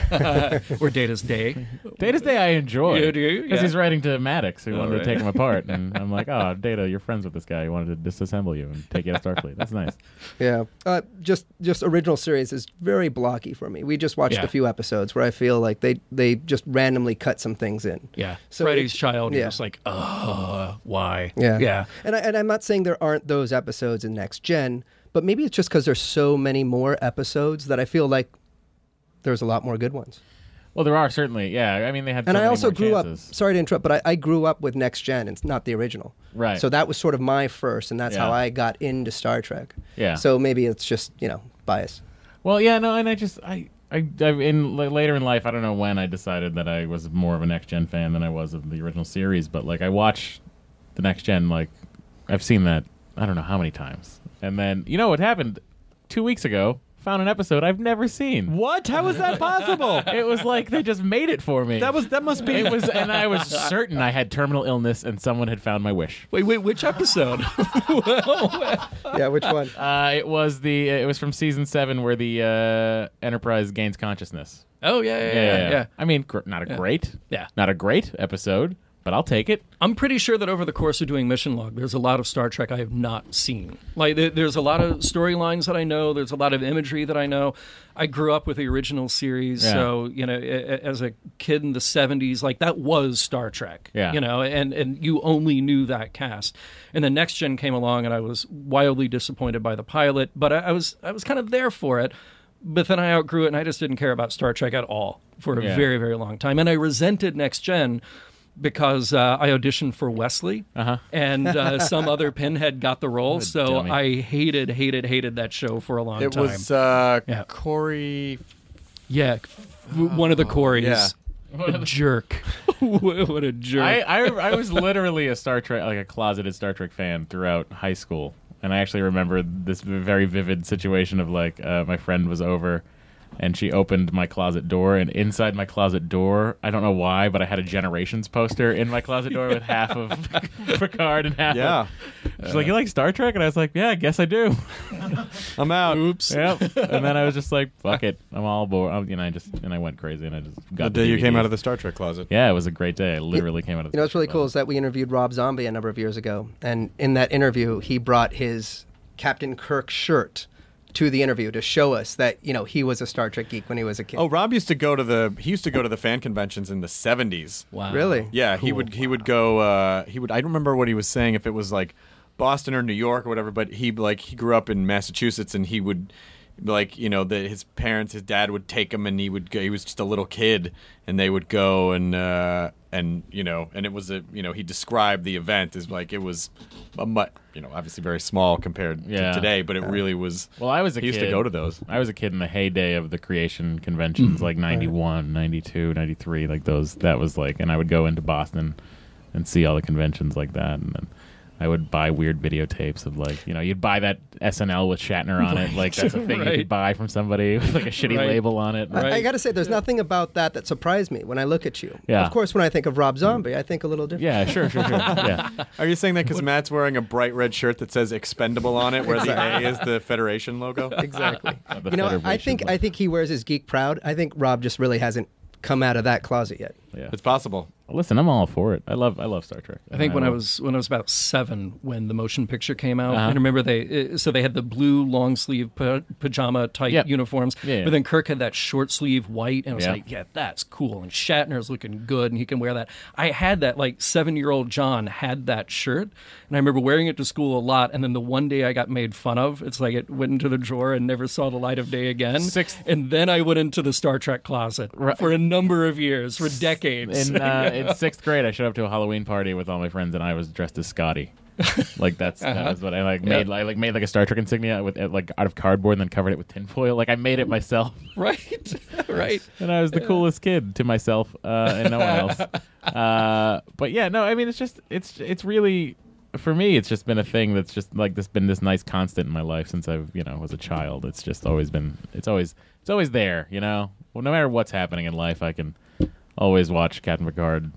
Speaker 11: Or Data's Day.
Speaker 9: Data's Day I enjoy.
Speaker 11: You do?
Speaker 9: Because
Speaker 11: Yeah.
Speaker 9: he's writing to Maddox, who
Speaker 11: Oh,
Speaker 9: wanted
Speaker 11: right.
Speaker 9: to take him apart. And I'm like, oh, Data, you're friends with this guy. He wanted to disassemble you and take you out of Starfleet. That's nice.
Speaker 10: yeah, uh, just just original series is very blocky for me. We just watched
Speaker 11: Yeah.
Speaker 10: a few episodes where I feel like they they just randomly cut some things in.
Speaker 11: Yeah.
Speaker 10: So
Speaker 11: Freddy's
Speaker 10: it-
Speaker 11: Child.
Speaker 10: yeah.
Speaker 11: You're just like, oh, why?
Speaker 10: Yeah.
Speaker 11: Yeah.
Speaker 10: And, I, and I'm not saying there aren't those episodes in Next Gen, but maybe it's just because there's so many more episodes that I feel like there's a lot more good ones.
Speaker 9: Well, there are certainly, yeah. I mean, they had.
Speaker 10: And
Speaker 9: so
Speaker 10: I
Speaker 9: many
Speaker 10: also
Speaker 9: more
Speaker 10: grew
Speaker 9: chances.
Speaker 10: up, sorry to interrupt, but I, I grew up with Next Gen. It's not the original.
Speaker 9: Right.
Speaker 10: So that was sort of my first, and that's
Speaker 9: Yeah.
Speaker 10: how I got into Star Trek.
Speaker 9: Yeah.
Speaker 10: So maybe it's just, you know, bias.
Speaker 9: Well, yeah, no, and I just, I, I, I in l- later in life, I don't know when I decided that I was more of a Next Gen fan than I was of the original series, but like I watch the Next Gen, like I've seen that I don't know how many times, and then you know what happened two weeks ago. Found an episode I've never seen.
Speaker 8: What? How is that possible?
Speaker 9: It was like they just made it for me.
Speaker 8: That was that must be.
Speaker 9: It was, and I was certain I had terminal illness, and someone had found my wish.
Speaker 11: Wait, wait, which episode?
Speaker 10: Yeah, which one?
Speaker 9: Uh, it was the. It was from season seven where the uh, Enterprise gains consciousness.
Speaker 11: Oh, yeah, yeah, yeah. yeah.
Speaker 9: I mean, gr- not a great,
Speaker 11: Yeah.
Speaker 9: not a great episode, but I'll take it.
Speaker 11: I'm pretty sure that over the course of doing Mission Log, there's a lot of Star Trek I have not seen. Like, there, there's a lot of storylines that I know. There's a lot of imagery that I know. I grew up with the original series,
Speaker 9: Yeah.
Speaker 11: so, you know, a- a- as a kid in the seventies, like, that was Star Trek.
Speaker 9: Yeah.
Speaker 11: You know, and, and you only knew that cast. And then Next Gen came along, and I was wildly disappointed by the pilot, but I, I was I was kind of there for it. But then I outgrew it, and I just didn't care about Star Trek at all for a
Speaker 9: Yeah.
Speaker 11: very, very long time. And I resented Next Gen because uh, I auditioned for Wesley,
Speaker 9: Uh-huh.
Speaker 11: and uh, some other pinhead got the role. So
Speaker 9: dummy.
Speaker 11: I hated, hated, hated that show for a long
Speaker 8: It
Speaker 11: time.
Speaker 8: was uh,
Speaker 11: Yeah.
Speaker 8: Corey.
Speaker 11: yeah, f- one of the Corys.
Speaker 8: yeah.
Speaker 11: A jerk. What a jerk.
Speaker 9: I, I I was literally a Star Trek, like a closeted Star Trek fan throughout high school, and I actually remember this very vivid situation of like uh, my friend was over. and she opened my closet door, and inside my closet door, I don't know why, but I had a Generations poster in my closet door with half of Picard and half
Speaker 8: Yeah.
Speaker 9: of... She's like, you like Star Trek? And I was like, yeah, I guess I do.
Speaker 8: I'm out.
Speaker 11: Oops.
Speaker 9: Yep. And then I was just like, fuck it. I'm all bored. I'm, you know, I just, and I went crazy, and I just got
Speaker 8: The day you
Speaker 9: D V Ds.
Speaker 8: came out of the Star Trek closet.
Speaker 9: Yeah, it was a great day. I literally came out of the
Speaker 10: You know what's
Speaker 9: Star
Speaker 10: really
Speaker 9: Trek
Speaker 10: cool
Speaker 9: closet.
Speaker 10: is that we interviewed Rob Zombie a number of years ago, and in that interview, he brought his Captain Kirk shirt to the interview to show us that, you know, he was a Star Trek geek when he was a kid.
Speaker 8: Oh, Rob used to go to the he used to go to the fan conventions in the seventies.
Speaker 11: Wow.
Speaker 10: Really?
Speaker 8: Yeah, he would he would go uh, he would I don't remember what he was saying, if it was like Boston or New York or whatever, but he like he grew up in Massachusetts, and he would like, you know, the, his parents, his dad would take him, and he would go, he was just a little kid, and they would go and uh, and you know, and it was a, you know, he described the event as like it was a much, you know, obviously very small compared
Speaker 9: Yeah.
Speaker 8: to today, but it really was.
Speaker 9: Well, I was a
Speaker 8: he used
Speaker 9: kid.
Speaker 8: to go to those.
Speaker 9: I was a kid in the heyday of the creation conventions, like ninety-one, ninety-two, ninety-three, like those. That was like, and I would go into Boston and see all the conventions like that, and then I would buy weird videotapes of, like, you know, you'd buy that S N L with Shatner on it, like that's a thing you
Speaker 11: Right.
Speaker 9: could buy from somebody with like a shitty
Speaker 11: Right.
Speaker 9: label on it.
Speaker 10: I, I got to say, there's nothing about that that surprised me when I look at you.
Speaker 9: Yeah.
Speaker 10: Of course, when I think of Rob Zombie, I think a little different.
Speaker 9: Yeah, sure, sure, sure. Yeah.
Speaker 8: Are you saying that because Matt's wearing a bright red shirt that says "Expendable" on it, where the A is the Federation logo?
Speaker 10: Exactly.
Speaker 9: The
Speaker 10: You know, I
Speaker 9: Federation
Speaker 10: think
Speaker 9: logo.
Speaker 10: I think he wears his geek proud. I think Rob just really hasn't come out of that closet yet.
Speaker 9: Yeah.
Speaker 8: It's possible.
Speaker 9: Well, listen, I'm all for it. I love, I love Star Trek.
Speaker 11: I think when I
Speaker 9: love-
Speaker 11: was when I was about seven, when the motion picture came out,
Speaker 9: Uh-huh.
Speaker 11: and remember they uh, so they had the blue long sleeve pa- pajama type
Speaker 9: Yep.
Speaker 11: uniforms,
Speaker 9: Yeah, yeah.
Speaker 11: but then Kirk had that short sleeve white, and I was
Speaker 9: Yeah.
Speaker 11: like, yeah, that's cool. And Shatner's looking good, and he can wear that. I had that, like seven year old John had that shirt, and I remember wearing it to school a lot. And then the one day I got made fun of, it's like it went into the drawer and never saw the light of day again.
Speaker 9: Sixth-
Speaker 11: and then I went into the Star Trek closet
Speaker 9: Right.
Speaker 11: for a number of years, for decades.
Speaker 9: in uh, in sixth grade, I showed up to a Halloween party with all my friends, and I was dressed as Scotty. Like that's
Speaker 11: Uh-huh.
Speaker 9: that was what I like made. I like made like a Star Trek insignia with uh, like out of cardboard, and then covered it with tinfoil. Like I made it myself,
Speaker 11: right, right.
Speaker 9: and I was the coolest kid to myself uh, and no one else. Uh, but yeah, no, I mean it's just it's it's really. For me, it's just been a thing that's just like this been this nice constant in my life since I've you know was a child. It's just always been it's always it's always there, you know. Well, no matter what's happening in life, I can always watch Captain Picard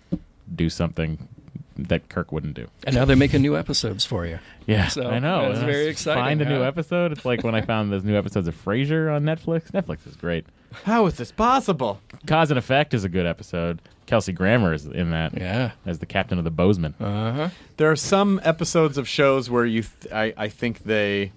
Speaker 9: do something that Kirk wouldn't do.
Speaker 11: And now they're making new episodes for you.
Speaker 9: Yeah,
Speaker 11: So,
Speaker 9: I know.
Speaker 11: it's
Speaker 9: And
Speaker 11: very
Speaker 9: I
Speaker 11: exciting,
Speaker 9: Find a new
Speaker 11: huh?
Speaker 9: episode. It's like when I found those new episodes of Frasier on Netflix. Netflix is great.
Speaker 8: How is this possible?
Speaker 9: Cause and Effect is a good episode. Kelsey Grammer is in that.
Speaker 11: Yeah.
Speaker 9: As the captain of the Bozeman.
Speaker 11: Uh-huh.
Speaker 8: There are some episodes of shows where you, th- I, I think they,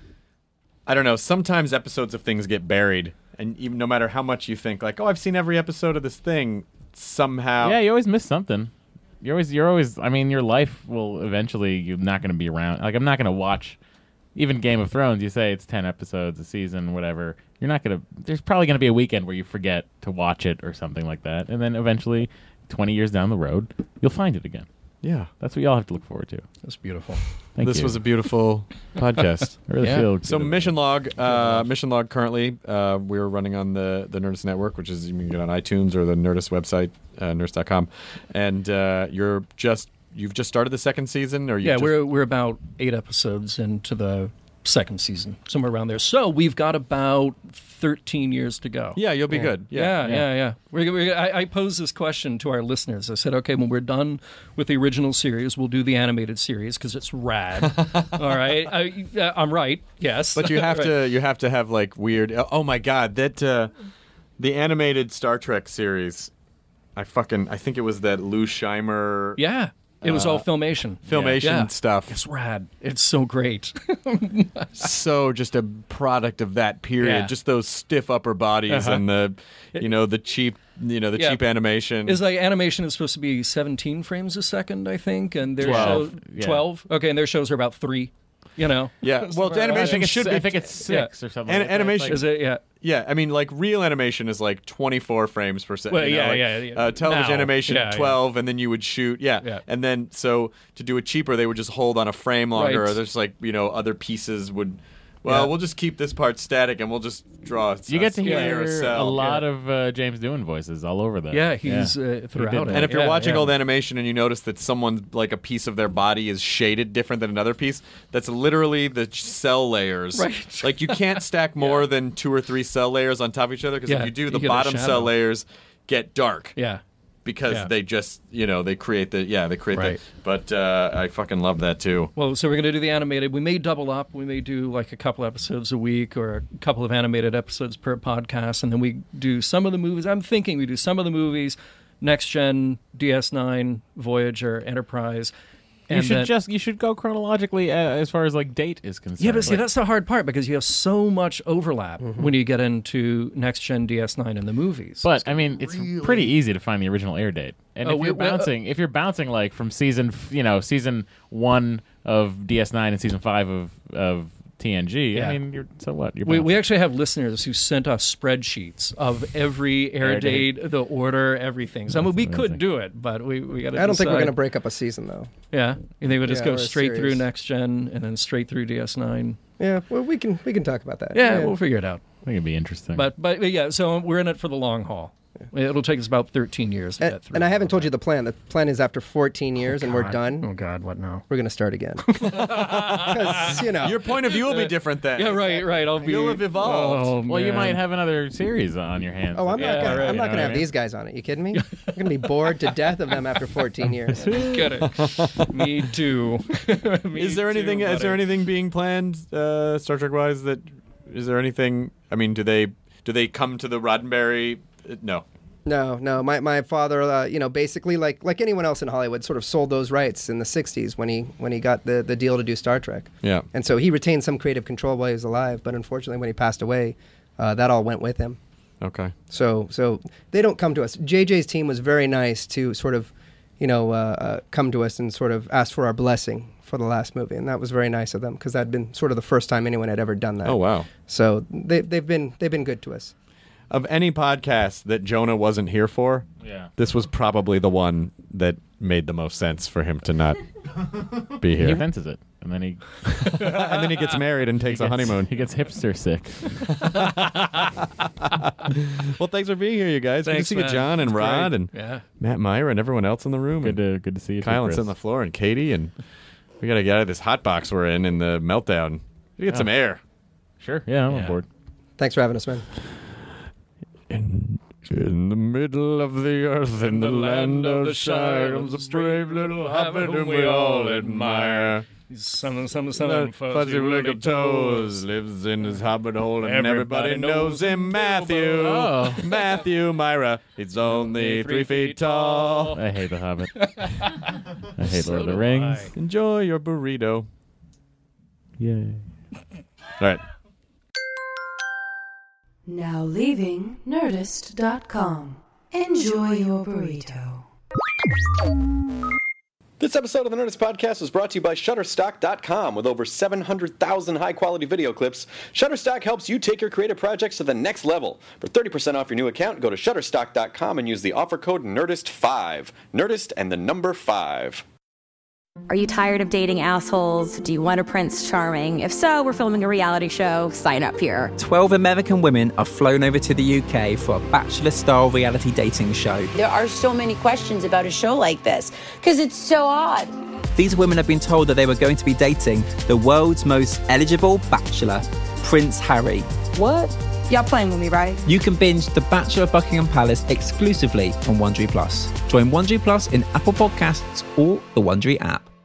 Speaker 8: I don't know. Sometimes episodes of things get buried, and even no matter how much you think, like, oh, I've seen every episode of this thing, somehow.
Speaker 9: Yeah, you always miss something. You're always, you're always. I mean, your life will eventually. You're not going to be around. Like, I'm not going to watch. Even Game of Thrones, you say it's ten episodes a season, whatever. You're not going to. There's probably going to be a weekend where you forget to watch it or something like that, and then eventually, twenty years down the road, you'll find it again.
Speaker 8: Yeah.
Speaker 9: That's what y'all have to look forward to.
Speaker 11: That's beautiful.
Speaker 9: Thank
Speaker 8: this
Speaker 9: you.
Speaker 8: was a beautiful podcast.
Speaker 9: I really
Speaker 11: Yeah.
Speaker 9: feel
Speaker 8: So
Speaker 9: good.
Speaker 8: Mission Log, uh, Mission Log currently, uh, we're running on the, the Nerdist Network, which is you can get on iTunes or the Nerdist website, uh, nerdist dot com. And uh, you're just you've just started the second season, or you
Speaker 11: Yeah,
Speaker 8: just,
Speaker 11: we're we're about eight episodes into the second season, somewhere around there. So we've got about thirteen years to go.
Speaker 8: yeah, you'll be good.
Speaker 11: Yeah, yeah, yeah. We're, we're, I, I posed this question to our listeners. I said, okay, when we're done with the original series, we'll do the animated series because it's rad. All right, I, uh, I'm right. Yes,
Speaker 8: But you have
Speaker 11: Right.
Speaker 8: to you have to have like weird. Oh my god, that uh, the animated Star Trek series. I fucking I think it was that Lou Scheimer
Speaker 11: Yeah, it was all filmation.
Speaker 8: filmation
Speaker 11: Yeah.
Speaker 8: stuff.
Speaker 11: It's rad. It's so great.
Speaker 8: So just a product of that period.
Speaker 11: Yeah.
Speaker 8: Just those stiff upper bodies
Speaker 11: Uh-huh.
Speaker 8: and the you know the cheap you know the
Speaker 11: Yeah.
Speaker 8: cheap animation.
Speaker 11: Is like animation is supposed to be seventeen frames a second, I think, and their
Speaker 9: twelve,
Speaker 11: show
Speaker 9: yeah.
Speaker 11: twelve. Okay, and their shows are about three. You know.
Speaker 8: Yeah, well,
Speaker 11: Somewhere
Speaker 8: the
Speaker 11: around
Speaker 8: animation
Speaker 9: I think it's,
Speaker 8: should
Speaker 9: I
Speaker 8: be-
Speaker 9: think it's six or something.
Speaker 8: An-
Speaker 9: like that.
Speaker 8: animation-
Speaker 9: Like-
Speaker 11: Is it? Yeah.
Speaker 8: Yeah, I mean, like real animation is like twenty-four frames per second.
Speaker 11: Well,
Speaker 8: you know,
Speaker 11: yeah,
Speaker 8: like,
Speaker 11: yeah, yeah.
Speaker 8: Uh, television
Speaker 11: Now,
Speaker 8: animation
Speaker 11: yeah, yeah.
Speaker 8: twelve, and then you would shoot, yeah.
Speaker 11: Yeah.
Speaker 8: and then so to do it cheaper, they would just hold on a frame longer.
Speaker 11: Right.
Speaker 8: Or there's like you know other pieces would well,
Speaker 10: Yeah.
Speaker 8: we'll just keep this part static and we'll just draw. A,
Speaker 9: You get to
Speaker 8: a square
Speaker 9: hear
Speaker 8: or
Speaker 9: a
Speaker 8: cell.
Speaker 9: lot of uh, James Doohan voices all over that.
Speaker 11: Yeah, he's uh,
Speaker 9: He
Speaker 11: throughout
Speaker 9: did
Speaker 11: it.
Speaker 9: that.
Speaker 8: And if you're
Speaker 11: Yeah,
Speaker 8: watching
Speaker 11: yeah.
Speaker 8: old animation and you notice that someone's like a piece of their body is shaded different than another piece, that's literally the cell layers.
Speaker 11: Right.
Speaker 8: Like you can't stack more than two or three cell layers on top of each other because
Speaker 11: Yeah,
Speaker 8: if you do,
Speaker 11: you
Speaker 8: the
Speaker 11: get a
Speaker 8: bottom
Speaker 11: shadow.
Speaker 8: cell layers get dark.
Speaker 11: Yeah.
Speaker 8: Because
Speaker 11: Yeah.
Speaker 8: they just, you know, they create the, yeah, they create
Speaker 11: Right.
Speaker 8: the, but uh, I fucking love that too.
Speaker 11: Well, so we're going to do the animated. We may double up. We may do like a couple episodes a week or a couple of animated episodes per podcast. And then we do some of the movies. I'm thinking we do some of the movies, Next Gen, D S nine, Voyager, Enterprise.
Speaker 9: You
Speaker 11: And
Speaker 9: should
Speaker 11: then-
Speaker 9: just you should go chronologically uh, as far as like date is concerned.
Speaker 11: Yeah, but see,
Speaker 9: Like,
Speaker 11: that's the hard part because you have so much overlap when you get into Next Gen D S nine in the movies.
Speaker 9: But I mean, it's pretty easy to find the original air date. And
Speaker 11: Oh,
Speaker 9: if
Speaker 11: we-
Speaker 9: you're
Speaker 11: we- uh,
Speaker 9: bouncing, if you're bouncing like from season, f- you know, season one of D S nine and season five of of T N G,
Speaker 11: Yeah.
Speaker 9: I mean, you're so what? You're
Speaker 11: we,
Speaker 9: bouncing.
Speaker 11: we actually have listeners who sent us spreadsheets of every air,
Speaker 9: Air date.
Speaker 11: date, the order, everything. So I mean, we could do it, but we, we got to
Speaker 10: I don't think we're going to break up a season, though.
Speaker 11: Yeah, and they would just
Speaker 10: Yeah,
Speaker 11: go
Speaker 10: or a
Speaker 11: straight through
Speaker 10: series.
Speaker 11: Next Gen and then straight through D S nine.
Speaker 10: Yeah, well, we can we can talk about that.
Speaker 11: Yeah, we'll figure it out.
Speaker 9: I think it'd be interesting.
Speaker 11: But but but yeah, so we're in it for the long haul. It'll take us about thirteen years to
Speaker 10: And,
Speaker 11: get through.
Speaker 10: and I haven't told you the plan. The plan is after fourteen years and we're
Speaker 11: God.
Speaker 10: done.
Speaker 11: Oh God, what now?
Speaker 10: We're going to start again. Because, you know.
Speaker 8: Your point of view will be different then.
Speaker 11: Yeah, right, right. I'll be.
Speaker 8: You'll have evolved.
Speaker 11: Oh,
Speaker 9: well, you
Speaker 11: man.
Speaker 9: might have another series on your hands.
Speaker 10: Oh, I'm
Speaker 11: Yeah,
Speaker 10: not gonna,
Speaker 11: right,
Speaker 10: I'm
Speaker 11: you
Speaker 10: not
Speaker 11: know
Speaker 10: going to
Speaker 9: what I
Speaker 10: have
Speaker 9: mean?
Speaker 10: these guys on it. You kidding me? I'm going to be bored to death of them after fourteen years.
Speaker 11: Get it? Me too. Me
Speaker 8: Is there anything?
Speaker 11: too,
Speaker 8: Is there
Speaker 11: buddy.
Speaker 8: anything being planned, uh, Star Trek wise? That is there anything? I mean, do they do they come to the Roddenberry? Uh, no.
Speaker 10: No, no. My my father, uh, you know, basically like like anyone else in Hollywood, sort of sold those rights in the sixties when he when he got the, the deal to do Star Trek.
Speaker 8: Yeah.
Speaker 10: And so he retained some creative control while he was alive, but unfortunately, when he passed away, uh, that all went with him.
Speaker 8: Okay.
Speaker 10: So so they don't come to us. J J's team was very nice to sort of, you know, uh, uh, come to us and sort of ask for our blessing for the last movie, and that was very nice of them because that'd been sort of the first time anyone had ever done that.
Speaker 8: Oh wow.
Speaker 10: So they they've been they've been good to us.
Speaker 8: Of any podcast that Jonah wasn't here for,
Speaker 9: Yeah.
Speaker 8: this was probably the one that made the most sense for him to not be
Speaker 9: He
Speaker 8: here.
Speaker 9: fences it, and then he
Speaker 8: And then he gets married and takes
Speaker 9: he
Speaker 8: a
Speaker 9: gets-
Speaker 8: honeymoon.
Speaker 9: He gets hipster sick.
Speaker 8: Well, thanks for being here, you guys.
Speaker 11: Thanks,
Speaker 8: good to see you,
Speaker 11: man.
Speaker 8: John and
Speaker 11: It's
Speaker 8: Rod
Speaker 11: great.
Speaker 8: and
Speaker 11: Yeah.
Speaker 8: Matt Meyer and everyone else in the room.
Speaker 9: Good
Speaker 8: and
Speaker 9: to good to see you. too,
Speaker 8: Kyle and
Speaker 9: Chris.
Speaker 8: sit on the floor and Katie and we got to get out of this hot box we're in in the meltdown. We get
Speaker 9: Yeah.
Speaker 8: some air.
Speaker 9: Sure. Yeah, I'm
Speaker 11: Yeah.
Speaker 9: on board.
Speaker 10: Thanks for having us, man.
Speaker 8: In, in the middle of the earth, in the, land of the Shire, comes a brave little hobbit whom we all admire.
Speaker 11: He's something, something,
Speaker 8: That
Speaker 11: something.
Speaker 8: fuzzy little toes lives in his hobbit hole, and everybody,
Speaker 11: Everybody
Speaker 8: knows
Speaker 11: knows
Speaker 8: him. Matthew,
Speaker 9: Oh.
Speaker 8: Matthew Myra. He's only three feet tall.
Speaker 9: I hate The Hobbit. I hate
Speaker 11: So
Speaker 9: Lord of the
Speaker 11: do
Speaker 9: Rings.
Speaker 11: I.
Speaker 8: Enjoy your burrito.
Speaker 9: Yay.
Speaker 8: All right.
Speaker 7: Now leaving Nerdist dot com. Enjoy your burrito.
Speaker 6: This episode of the Nerdist Podcast was brought to you by Shutterstock dot com. With over seven hundred thousand high-quality video clips, Shutterstock helps you take your creative projects to the next level. For thirty percent off your new account, go to Shutterstock dot com and use the offer code Nerdist five. Nerdist and the number five.
Speaker 12: Are you tired of dating assholes? Do you want a Prince Charming? If so, we're filming a reality show. Sign up here.
Speaker 13: twelve American women are flown over to the U K for a bachelor-style reality dating show.
Speaker 14: There are so many questions about a show like this because it's so odd.
Speaker 13: These women have been told that they were going to be dating the world's most eligible bachelor, Prince Harry.
Speaker 14: What? Y'all playing with me, right?
Speaker 13: You can binge The Bachelor of Buckingham Palace exclusively on Wondery Plus. Join Wondery Plus in Apple Podcasts or the Wondery app.